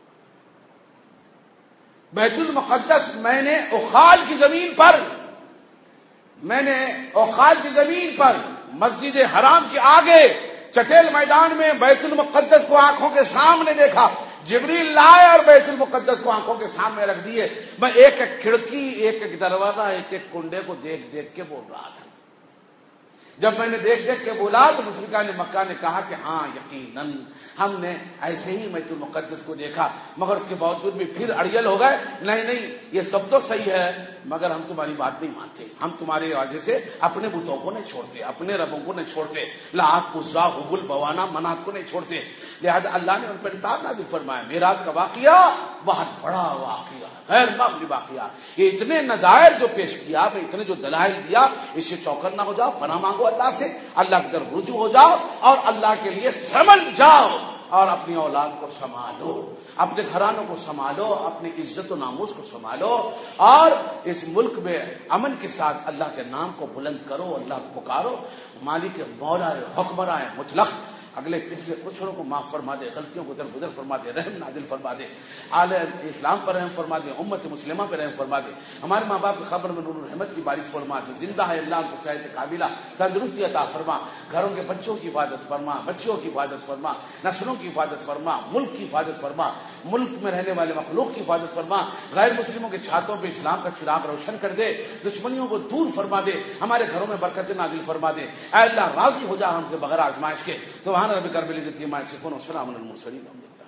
بیت المقدس میں نے اخال کی زمین پر میں نے اخال کی زمین پر مسجد حرام کے آگے چٹیل میدان میں بیت المقدس کو آنکھوں کے سامنے دیکھا، جبریل لائے اور بیت المقدس کو آنکھوں کے سامنے رکھ دیے۔ میں ایک ایک کھڑکی، ایک ایک دروازہ، ایک ایک کنڈے کو دیکھ دیکھ کے بول رہا تھا۔ جب میں نے دیکھ دیکھ کے بولا تو مشرکان مکہ نے کہا کہ ہاں یقیناً ہم نے ایسے ہی بیت المقدس کو دیکھا، مگر اس کے باوجود بھی پھر اڑیل ہو گئے، نہیں نہیں یہ سب تو صحیح ہے مگر ہم تمہاری بات نہیں مانتے، ہم تمہاری وجہ سے اپنے بتوں کو نہیں چھوڑتے، اپنے ربوں کو نہیں چھوڑتے، لات عزا حبل بوانا منات کو نہیں چھوڑتے۔ لہذا اللہ نے ان پر انتاب نازل فرمایا۔ معراج کا واقعہ بہت بڑا واقعہ، غیر معمولی واقعہ، یہ اتنے نظائر جو پیش کیا، میں اتنے جو دلائل دیا، اس سے چوکن نہ ہو جاؤ، پناہ مانگو اللہ سے، اللہ کی طرف رجوع ہو جاؤ اور اللہ کے لیے سمجھ جاؤ اور اپنی اولاد کو سنبھالو، اپنے گھرانوں کو سنبھالو، اپنی عزت و ناموس کو سنبھالو اور اس ملک میں امن کے ساتھ اللہ کے نام کو بلند کرو، اللہ کو پکارو، مالک مولا حکمراں مطلق اگلے پچھلے کچھوں کو معاف فرما دے، غلطیوں کو درگزر فرما دے، رحم نازل فرما دے، عالم اسلام پر رحم فرما دے، امت مسلمہ پر رحم فرما دے، ہمارے ماں باپ کی خبر میں نور الرحمت کی بارش فرما دے، زندہ ہے اللہ کو صحت قابلہ تندرستی عطا فرما، گھروں کے بچوں کی حفاظت فرما، بچیوں کی حفاظت فرما، نسلوں کی حفاظت فرما، ملک کی حفاظت فرما، ملک میں رہنے والے مخلوق کی حفاظت فرما، غیر مسلموں کے چھاتوں پہ اسلام کا چراغ روشن کر دے، دشمنیوں کو دور فرما دے، ہمارے گھروں میں برکت نازل فرما دے، اے اللہ راضی ہو جا ہم سے بغیر آزمائش کے۔ سبحان ربک رب العزت عما یصفون وسلام علی المرسلین۔